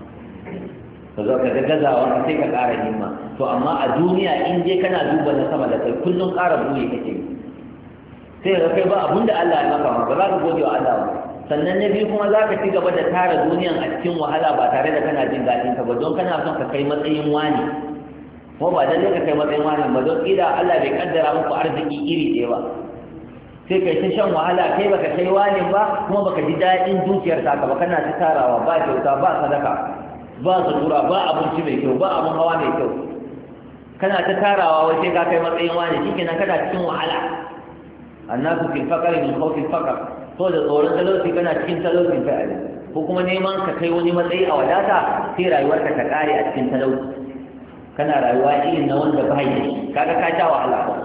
ka zo ka ga gazawan sai ka ƙara himma to amma a duniya in dai kana duba na sama da kai kullum ƙara buɗe kake sai ka kai ba abinda Allah ya maka ba za ka gode wa Allah ba sannan na biyu kuma za ka ci gaba da tara duniyan a cikin wahala ba tare da kana jin daɗin ka ba don kana son ka kai matsayin wani ko ba dan ka kai matsayin wani ba don kila Allah bai kaddara muku arziki iri ɗaya ba sai kai ta shan wahala kai baka kai wani ba kuma baka ji daɗin dukiyar ta ba kana ta tarawa ba kyauta ba sadaka ba sutura ba abinci mai kyau ba abin hawa mai kyau kana ta tarawa wai sai ka kai matsayin wani shikenan kana cikin wahala annasu fil faqri min khawfi al faqr to da tsoron talauci kana cikin talaucin kai a ko kuma neman ka kai wani matsayi a wadata sai rayuwarka ta kare a cikin talauci kana rayuwa irin na wanda ba yi shi kaga ka sha wahala ko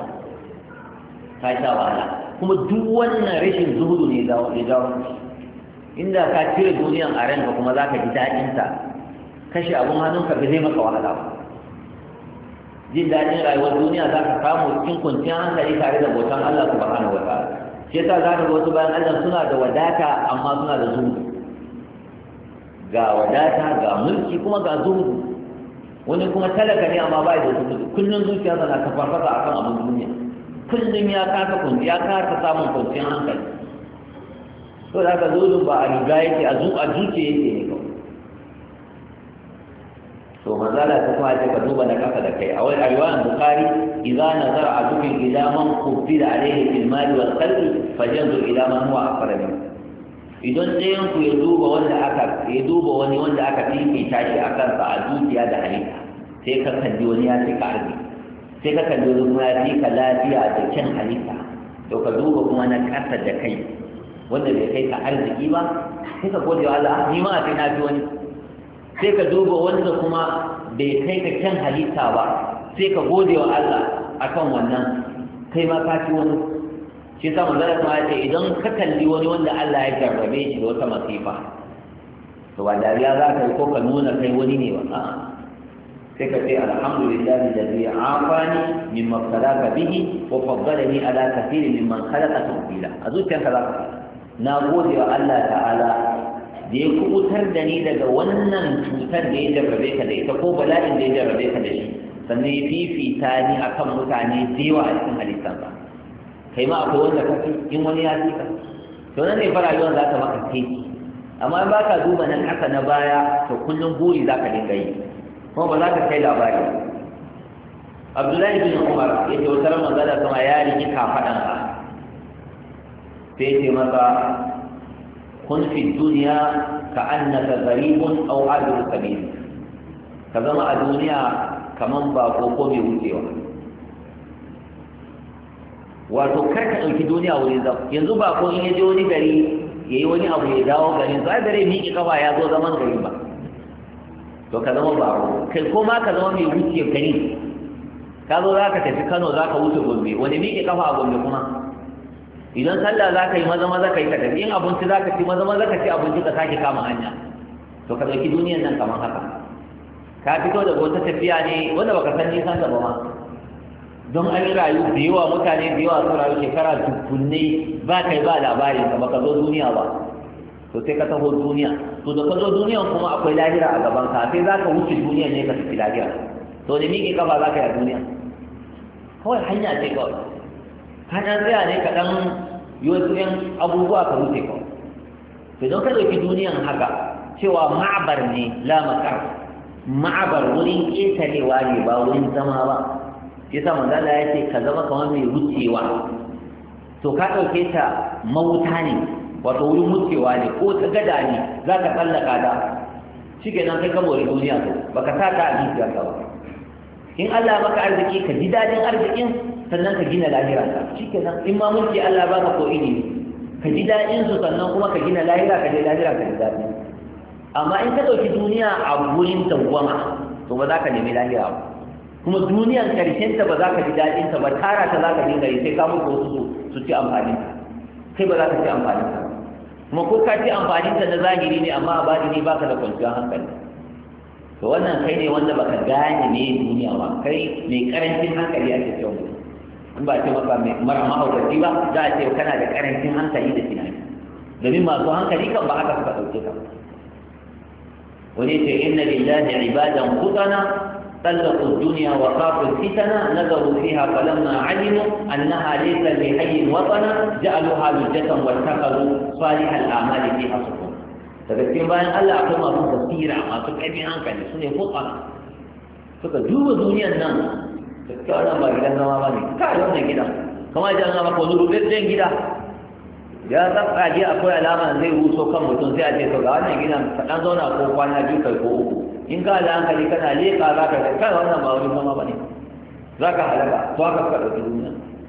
ka sha wahala kuma duk wannan rashin zuhudu ne da ya jawo inda ka cire duniyan a ranka kuma zaka ji daɗin ta kashe abun hannunka ba zai maka wahala ba jin daɗin rayuwar duniya za ka samu cikin kwanciyar hankali tare da bautan Allah subhanahu wa ta'ala shi yasa za ka ga wasu bayan Allah suna da wadata amma suna da zuhudu ga wadata ga mulki kuma ga zuhudu wani kuma talaka ne amma ba da zuhudu kullum zuciyarsa na tafarfasa akan abin duniya kullum ya kasa kunci ya kasa samun kwanciyar hankali to da ka zuhudun ba a riga yake a zuciya yake ne kawai to manzala ta kuma ce ka duba na kafa da kai a wani riwayan bukhari idza nazara adukin ila man qubila alayhi bil mali wal qalbi fajanzu ila man huwa aqrab idan ɗayan ku ya duba wanda aka ya duba wani wanda aka fifita shi akan sa a dukiya da halitta sai ka kalli wani ya fi ka arziki sai ka kalli wani kuma ya fi ka lafiya da kyan halitta to ka duba kuma na kasa da kai wanda bai kai ka arziki ba sai ka gode wa Allah ni ma sai na fi wani sai ka duba wanda kuma bai kai ka kyan halitta ba sai ka gode wa Allah akan wannan kai ma ka ci wani shi yasa manzon Allah ya ce idan ka kalli wani wanda Allah ya jarrabe shi da wata masifa to ba dariya za ka yi ko ka nuna kai wani ne ba sai ka ce alhamdulillahi alladhi afani mimma ibtalaka bihi wa faddalani ala kathirin mimman khalaqa tafdila a zuciyarka za ka na gode wa Allah ta'ala da ya kubutar da ni daga wannan cutar da ya jarrabe ka da ita ko bala'in da ya jarrabe ka da shi sannan ya fifita ni akan mutane da yawa a cikin halittansa kai ma akwai wanda ka fi in wani ya fi ka to nan ne fa rayuwar za ta maka teki amma in ba ka duba nan haka na baya to kullum buri za ka dinga yi kuma ba za ka kai labari Abdullahi bin Umar ya ce wata ramar zada sama ya riki kafaɗansa sai ya ce masa kun fi duniya ka annaka garibun aw abir sabil ka zama a duniya kaman ba ko ko mai wucewa wato kar ka dauki duniya wuri zam yanzu ba ko in yaje wani gari yayi wani abu ya dawo garin sai gare miki kafa ya zo zaman gari ba to ka zama ba kai ko ma ka zama mai wuce gari ka zo zaka tafi Kano zaka wuce Gombe wani miki kafa a Gombe kuma idan sallah za ka yi maza maza ka yi ka tafi in abinci za ka ci maza maza ka ci abinci ka sake kama hanya to ka ɗauki duniyan nan kamar haka ka fito daga wata tafiya ne wanda baka san nisan da ba ma don an yi rayu da yawa mutane da yawa sun rayu shekara dubunne ba kai ba labarin ka baka zo duniya ba to sai ka taho duniya to da ka zo duniyan kuma akwai lahira a gaban ka sai za ka wuce duniya ne ka tafi lahira to da miƙe kafa za ka yi a duniya kawai hanya ce kawai hanyar tsaya ne ka ɗan yi wasu ‘yan abubuwa ka wuce kawai to don ka ɗauki duniyan haka cewa ma'abar ne la makar ma'abar wurin ƙetarewa ne ba wurin zama ba yasa manzala ya ce ka zama kamar mai wucewa to ka ɗauke ta mawuta ne wato wurin wucewa ne ko ta gada ne za ka tsallaka ta shi ke nan kai ka mori duniya to ba ka sa ta a zuciyarka ba in Allah maka arziki ka ji daɗin arzikin sannan ka gina lahira shi ke nan in ma mulki Allah baka ko ini ka ji daɗin su sannan kuma ka gina lahira ka je lahira ka ji daɗi amma in ka ɗauki duniya a wurin dawwama to ba za ka nemi lahira ba kuma duniyan karshenta ba za ka ji daɗinta ba tara ta za ka dinga yi sai ka mutu wasu su ci amfaninta kai ba za ka ci amfaninta kuma ko ka ci amfaninta na zahiri ne amma a bani ne ba ka da kwanciyar hankali to wannan kai ne wanda baka gane ne duniya ba kai mai karancin hankali ake cewa mutum in ba ce maka mai mara mahaukaci ba za a ce kana da karancin hankali da tunani domin masu hankali kan ba haka suka ɗauke ka wani ce inna lillahi ibadan qutana طلقوا الدنيا وخافوا الفتن نظروا فيها فلما علموا أنها ليس لحي وطنا جعلوها لجة واتخذوا صالح الأعمال فيها سكون تذكرين بأن الله أقول ما في تفسير ما تكأبين عنك أن سنة فقرة فكذوب دنيا النام تذكرنا ما إلى النوامي كأيونا كده كما جاءنا ما قلوا بيتين كده ya tsaka ji akwai alama zai ruso kan mutum sai a ce to ga wannan gidan ka dan zauna ko kwana biyu kai ko uku in ka da hankali kana leka za ka kai wannan ba wani zama bane za ka halaka to haka ka dauki duniya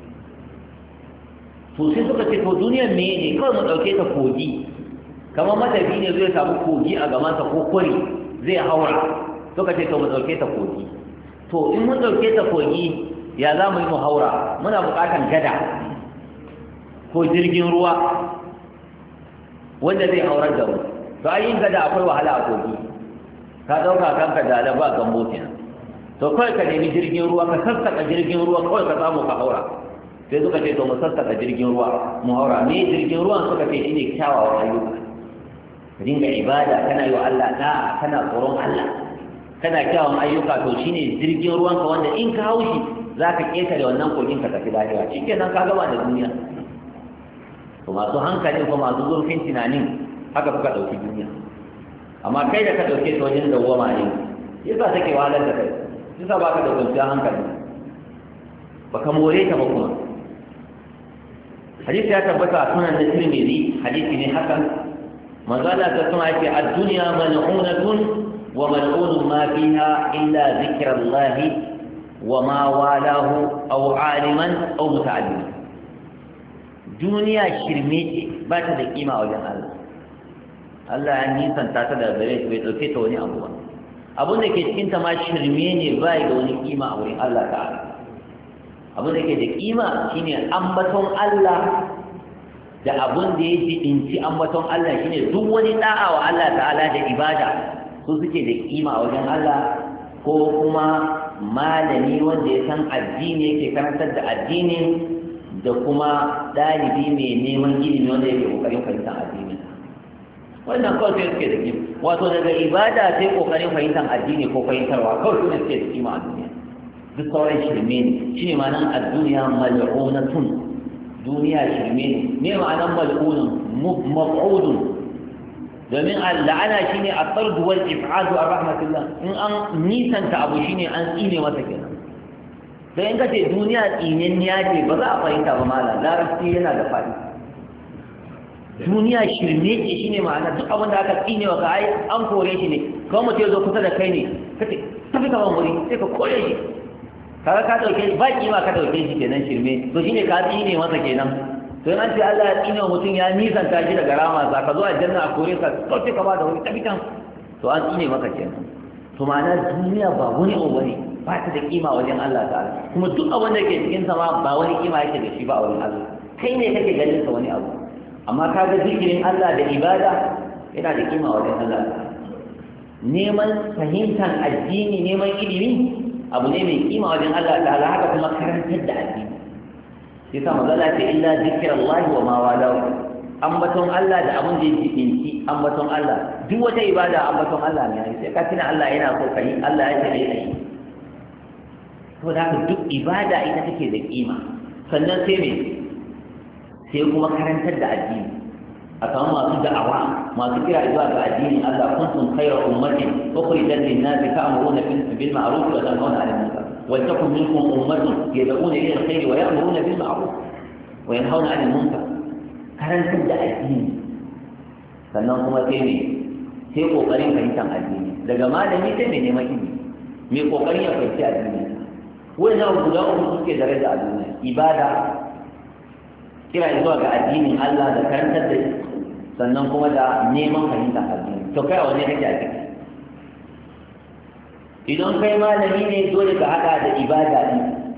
to sai suka ce to duniyar me ne kawai mu dauke ta kogi kamar matafi ne zai samu kogi a gabansa ko kwari zai haura suka ce to mu dauke ta kogi to in mun dauke ta kogi ya za mu yi mu haura muna buƙatan gada ko jirgin ruwa wanda zai aurar da mu to ayin gada akwai wahala a kogi ka dauka kanka da ba gambo kenan to kai ka nemi jirgin ruwa ka sassaka jirgin ruwa kawai ka samu ka haura sai suka ce to mu sassaka jirgin ruwa mu haura me jirgin ruwan suka ce shine kyawawan ayyuka dinga ibada kana yi wa Allah da kana tsoron Allah kana kyawawan ayyuka to shine jirgin ruwan ka wanda in ka haushi zaka ketare wannan kogin ka tafi lahira shikenan ka gama da duniya to masu hankali ko masu zurfin tunanin haka suka ɗauki duniya amma kai da ka ɗauke ta wajen dawwama ne yasa take wahalar da kai yasa ba ka da kwanciyar hankali ba ka more ta ba kuma hadisi ya tabbata a sunan da tirmidhi hadisi ne hakan manzo Allah ta kuma yake ad-dunya mal'unatun wa mal'unun ma fiha illa zikrullah wa ma walahu aw aliman aw muta'allim duniya shirme ce ba ta da kima wajen Allah Allah ya nisanta ta da gare bai dauke ta wani abu ba abin da ke cikin ta ma shirme ne ba da wani kima a wurin Allah ta'ala abin da ke da kima shine ambaton Allah da abin da ya jibinci ambaton Allah shine duk wani da'a wa Allah ta'ala da ibada su suke da kima a wajen Allah ko kuma malami wanda ya san addini yake karantar da addini da kuma ɗalibi mai neman ilimi wanda yake ƙoƙarin fahimtar addini wannan kawai sai suke da kima wato daga ibada sai ƙoƙarin fahimtar addini ko fahimtarwa kawai su ne suke da kima a duniya duk sauran shirme ne shi ne ma'anar ad-duniya mal'unatun duniya shirme ne me ma'anar mal'unun mab'udun domin la'ana shine at-tard wal ib'ad an rahmatillah in an nisanta abu shine an tsine masa kenan sai in kace duniya tsinenniya ce ba za a fahimta ba malam larabci yana da faɗi duniya shirme ce shine ma'ana duk abin da aka tsine wa ka ai an kore shi ne kawai mutum ya zo kusa da kai ne kace tafi ka ban wuri sai ka kore shi kaga ka dauke ba kima ka dauke shi kenan shirme to shine ka tsine masa kenan to in an ce Allah ya tsine wa mutum ya nisanta shi daga rama za ka zo aljanna a kore ka kauce ka ba da wuri tafi kan to an tsine maka kenan to ma'ana duniya ba wani abu bane ba ta da kima wajen Allah ta'ala kuma duk abin da ke cikin sa ba wani kima yake da shi ba wajen Allah kai ne kake ganin sa wani abu amma kaga zikirin Allah da ibada yana da kima wajen Allah neman fahimtar addini neman ilimi abu ne mai kima wajen Allah ta'ala haka kuma karantar da addini sai sa magana ce illa zikrullahi wa ma walahu ambaton Allah da abin da yake dinki ambaton Allah duk wata ibada ambaton Allah ne sai ka tuna Allah yana so kai Allah ya ce ai to da haka duk ibada ita take da kima sannan sai me sai kuma karantar da addini a samu masu da'awa masu kira zuwa ga addinin Allah kuntum khayra ummatin ukhrijat lin-nasi ta'muruna bil ma'ruf wa tanhauna 'anil munkar wa takum minkum ummatun yad'una ila al-khayri wa ya'muruna bil ma'ruf wa yanhauna 'anil munkar karantar da addini sannan kuma sai ne sai kokarin fahimtar addini daga malami sai mai neman ilimi mai kokarin ya fahimci addini wai na guda uku suke daraja a duniya ibada kira zuwa ga addinin Allah da karantar da sannan kuma da neman fahimtar addini to kai a wani kake a ciki idan kai malami ne dole ka haɗa da ibada ne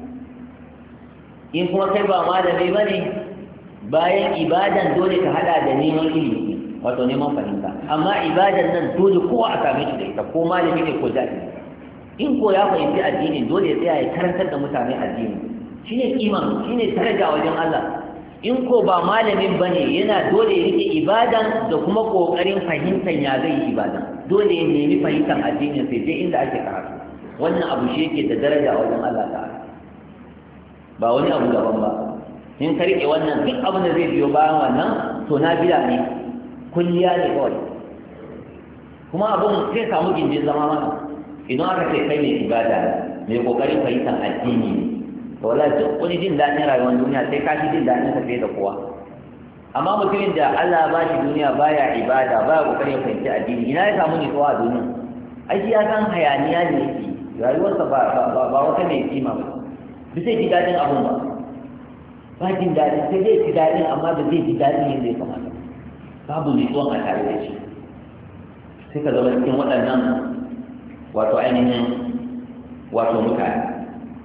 in kuma kai ba malami ba ne bayan ibadan dole ka haɗa da neman ilimi wato neman fahimta amma ibadan nan dole kowa a same shi da ita ko malami ne ko jahili in ko ya fahimci addini dole ya tsaya ya karantar da mutane addini shine kima shine daraja wajen Allah in ko ba malamin bane yana dole ya rike ibadan da kuma kokarin fahimtar ya zai yi ibadan dole ya nemi fahimtar addini sai dai inda ake karatu wannan abu shi yake da daraja wajen Allah ta'ala ba wani abu daban ba in ka rike wannan duk abin da zai biyo bayan wannan to na bila ne kulliya ne kawai kuma abun sai samu gindin zama mana idan aka ce kai mai ibada mai kokarin fahimtar addini ne to wala duk wani jin daɗin rayuwar duniya sai ka shi jin daɗin ka fiye da kowa amma mutumin da Allah ba shi duniya baya ibada baya kokarin fahimci addini ina ya samu nutsuwa a duniya ai shi ya san hayaniya ne yake rayuwarsa ba ba wata mai kima ba bi zai ji daɗin abun ba ba jin daɗin sai zai ji daɗin amma ba zai ji daɗin yadda ya kamata babu nutsuwan a tare da shi sai ka zama cikin waɗannan wato ainihin wato mutane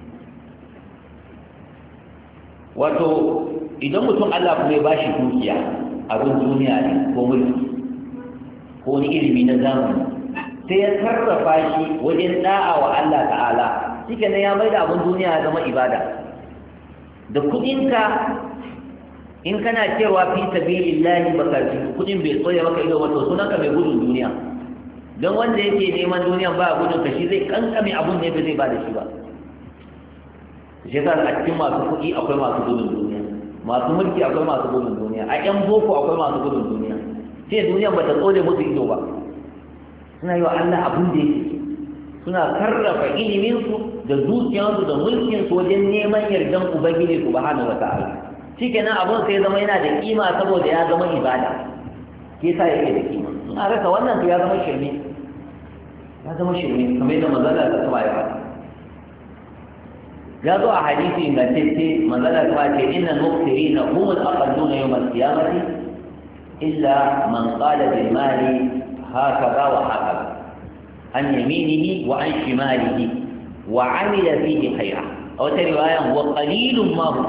wato idan mutum Allah kuma ya bashi dukiya abin duniya ne ko mulki ko wani ilimi na zamani sai ya sarrafa shi wajen da'a wa Allah ta'ala shike ne ya maida abin duniya ya zama ibada da kudinka in kana cewa fi sabilillahi baka kudin bai tsoye maka ido wato sunanka mai gudun duniya don wanda yake neman duniya ba gudun ka shi zai kankame abun ne ba zai ba da shi ba shi yasa a cikin masu kuɗi akwai masu gudun duniya masu mulki akwai masu gudun duniya a ƴan boko akwai masu gudun duniya sai duniya ba ta tsole musu ido ba suna yi wa Allah abin da yake suna karrafa iliminsu da zuciyarsu da mulkinsu wajen neman yardan ubangiji subhanahu wa ta'ala shikenan abun sai zama yana da kima saboda ya zama ibada ke sa yake da kima in a rasa wannan to ya zama shirme ya zama shirme kamar yadda manzala ta kuma ya faɗa ya zo a hadisi ingantacce manzala ta ce inna muqtirina hum al-aqalluna yawm al-qiyamati illa man qala bil mali hakaza wa hakaza an yaminihi wa an shimalihi wa amila fihi khayra aw ta riwaya wa qalilun ma hum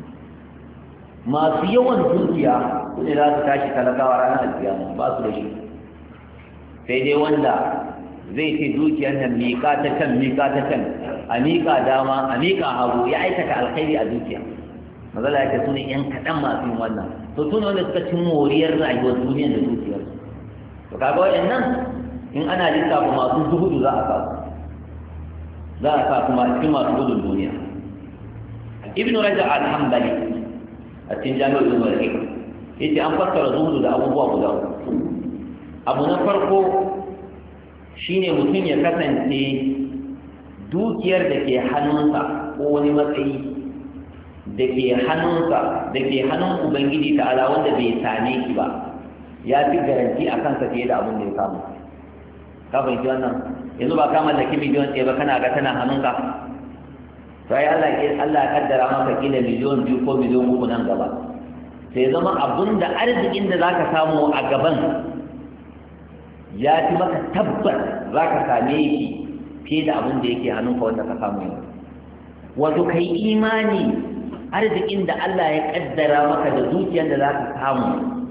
masu yawan dukiya ne za su tashi talakawa ranar alkiyama ba su da shi sai dai wanda zai ce dukiyar nan miƙa ta can miƙa ta can a miƙa dama a miƙa hagu ya aikata alkhairi a dukiya mazala ya ce su ne ‘yan kaɗan masu yin wannan to su ne wanda suka cin moriyar rayuwar duniyar da dukiyar to kaga waɗannan in ana lissafa masu zuhudu za a sa za a sa kuma cikin masu gudun duniya ibn rajab al-hanbali a cikin jami'ar ibn rajab yace an fassara zuhudu da abubuwa guda abu na farko shine mutum ya kasance dukiyar da ke hannunsa ko wani matsayi da ke hannunsa da ke hannun ubangiji ta'ala wanda bai same shi ba ya fi garanti a kansa fiye da abin da ya samu ka fahimci wannan yanzu ba ka mallaki miliyon ɗaya ba kana ga tana hannunka sai Allah ya Allah ya kaddara maka kila miliyon biyu ko miliyon uku nan gaba sai zama abun da arzikin da zaka samu a gaban ya fi maka tabbas zaka same shi fiye da abun da yake hannunka wanda ka samu yau wato kai imani arzikin da Allah ya kaddara maka da zuciyar da zaka samu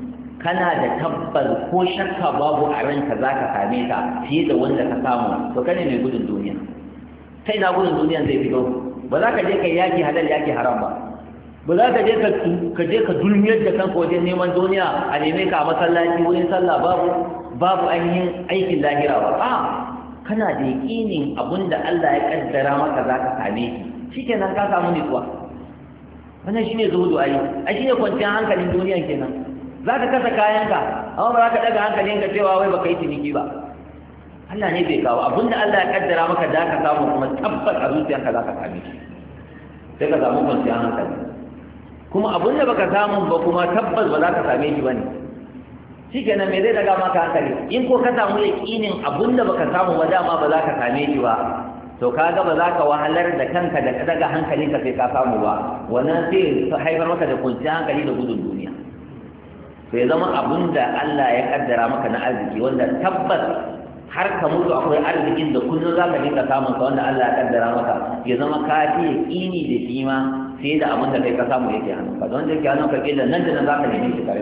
kana da tabbas ko shakka babu a ranka za ka same ta fiye da wanda ka samu to kane mai gudun duniya kai na gudun duniya zai fito ba za ka je ka yaki halal yaki haram ba ba za ka je ka je ka dulmiyar da kanka wajen neman duniya a neme ka a masallaci wurin sallah babu babu ainihin aikin lahira ba a kana da yaƙinin abinda Allah ya kaddara maka za ka same shi shikenan ka samu nutsuwa wannan shine zuhudu ai ai shine kwanciyar hankalin duniya kenan za ka kasa kayanka amma ba za ka daga hankalinka cewa wai baka yi ciniki ba Allah ne bai kawo abinda Allah ya kaddara maka da ka samu kuma tabbas a zuciyarka za ka same shi sai ka samu kwanciyar hankali kuma abinda baka samu ba kuma tabbas ba za ka same shi bane shikenan me zai daga maka hankali in ko ka samu yaqinin abinda baka samu ba dama ba za ka same shi ba to kaga ba za ka wahalar da kanka da daga hankalinka sai ka samu ba wannan sai haifar maka da kwanciyar hankali da gudun duniya sai zama abinda Allah ya kaddara maka na arziki wanda tabbas har ka mutu akwai arzikin da kullum za ka dinga samun sa wanda Allah ya kaddara maka ya zama ka fi yaqini da shi ma sai da abin da kai ka samu yake hannunka don da yake hannunka kila nan da nan za ka nemi shi kare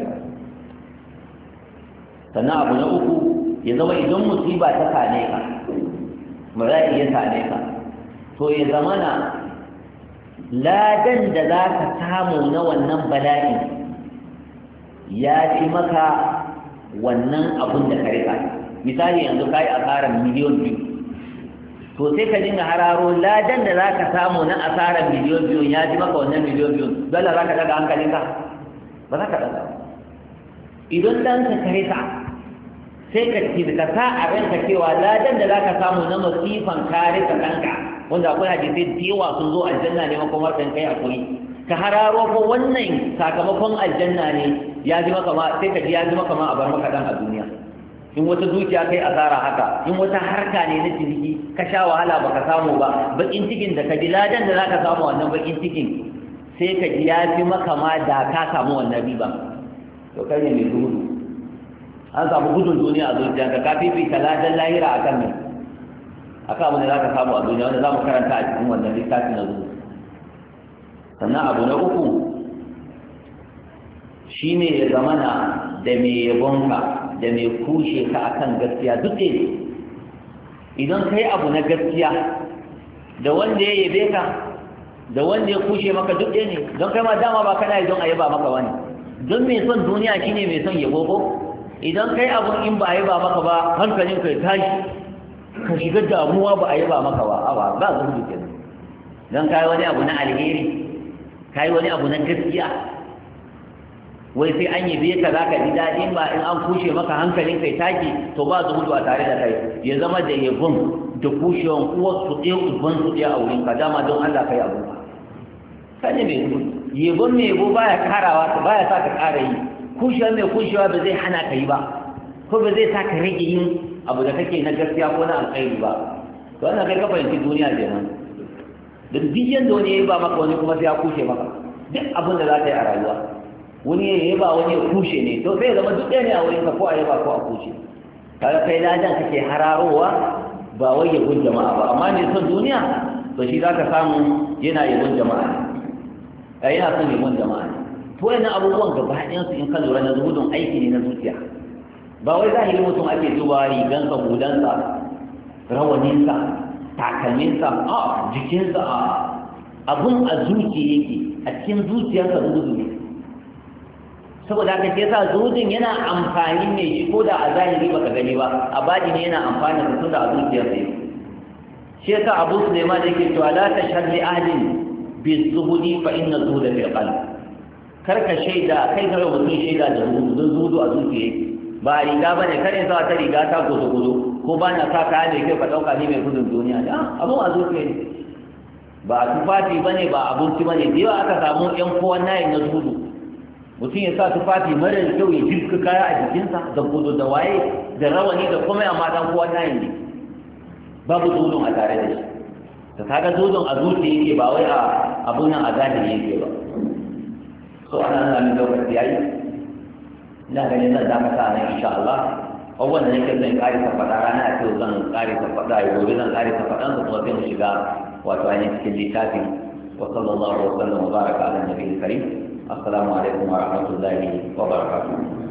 sannan abu na uku ya zama idan musiba ta same ka ba za iya same ka to ya zama na ladan da za ka samu na wannan bala'in ya fi maka wannan abun da ka rika misali yanzu ka yi asarar miliyon biyu to sai ka dinga hararo ladan da za ka samu na asarar miliyon biyu ya fi maka wannan miliyon biyu dole za ka daga hankalinka ba za ka daga idan ɗanka ka rika sai ka ka sa a ranka cewa ladan da za ka samu na masifan kare ka ɗanka wanda akwai hadisai da yawa sun zo aljanna ne makomar ɗan kai akwai ka hararo ko wannan sakamakon aljanna ne ya ji maka ma sai ka ji ya ji maka ma a bar maka ɗan a duniya in wata dukiya kai asara haka in wata harka ne na ciniki ka sha wahala baka samu ba bakin cikin da ka ji ladan da za ka samu wannan bakin cikin sai ka ji ya fi maka ma da ka samu wannan riba to kai ne mai gudu an samu gudun duniya a zuciyarka ka fifita ladan lahira a kan mai a kan abin da za ka samu a duniya wanda za mu karanta a cikin wannan littafi na zuwa sannan abu na uku shi ne ya zamana da mai yabonka da mai kushe ka a kan gaskiya duk ne idan ka yi abu na gaskiya da wanda ya yabe ka da wanda ya kushe maka duk ne don kai ma dama ba kana yi don a yaba maka wani don mai son duniya shine mai son yabo ko idan kai abun in ba a yaba maka ba hankalin ka ya tashi ka shiga damuwa ba a yaba maka ba awa ba zuwa kenan don kai wani abu na alheri kai wani abu na gaskiya wai sai an yabe ka zaka ji dadin ba in an kushe maka hankalin ka ya tashi to ba zuwa a tare da kai ya zama da yabon da kushewan uwar su ɗaya uban su ɗaya a wurin ka dama don Allah kai abu sani mai yabon mai yabo baya karawa baya sa ka kara yi kushewa mai kushewa ba zai hana ka yi ba ko ba zai sa ka rage yin abu da kake na gaskiya ko na alkhairi ba to wannan kai ka fahimci duniya kenan da duk yanda wani ya yi ba maka wani kuma sai ya kushe maka duk abin da za ka yi a rayuwa wani ya yi ba wani ya kushe ne to sai ya zama duk ɗaya ne a wurin ka ko a yaba ko a kushe kaga kai ladan kake hararowa ba wai yabon jama'a ba amma ne son duniya to shi za ka samu yana yabon jama'a ne yana son yabon jama'a ne to wannan abubuwan gaba ɗayan su in ka lura na zuhudun aiki ne na zuciya ba wai zahiri mutum ake duba rigansa hudansa rawaninsa takalminsa a jikinsa a abun a zuci yake a cikin zuciyarsa zuhudu ne saboda haka ke sa zuhudun yana amfani ne shi ko da a zahiri baka gani ba a baɗi ne yana amfani da tunda a zuciyarsa yake shi yasa Abu Sulaiman da yake cewa la tashhad li ahlin bi zuhudi fa inna zuhuda fil qalb karka shaida kai kare mutum shaida da zuhudu don zuhudu a zuciya yake ba riga bane kare sa ta riga ta gozo gozo ko ba na sa kaya mai kyau ka dauka ni mai gudun duniya da abun a zuciya ne ba tufafi bane ba abinci bane da yawa aka samu yan kowan nayin na zuhudu mutum ya sa tufafi mara kyau ya jirka kaya a jikinsa da gozo da waye da rawani da komai amma dan kowan nayin ne babu zuhudun a tare da shi ta kaga zuhudun a zuciya yake ba wai a abun nan a zahiri yake ba so ana nuna min lokaci yayi ina ganin zan dama sa nan insha Allah abubuwan da nake zan kare ta faɗa rana a ce zan kare ta faɗa yau gobe zan kare ta faɗan su kuma sai mu shiga wato ainihin cikin littafi wa sallallahu wa sallam wa baraka ala nabiyil karim assalamu alaikum wa rahmatullahi wa barakatuh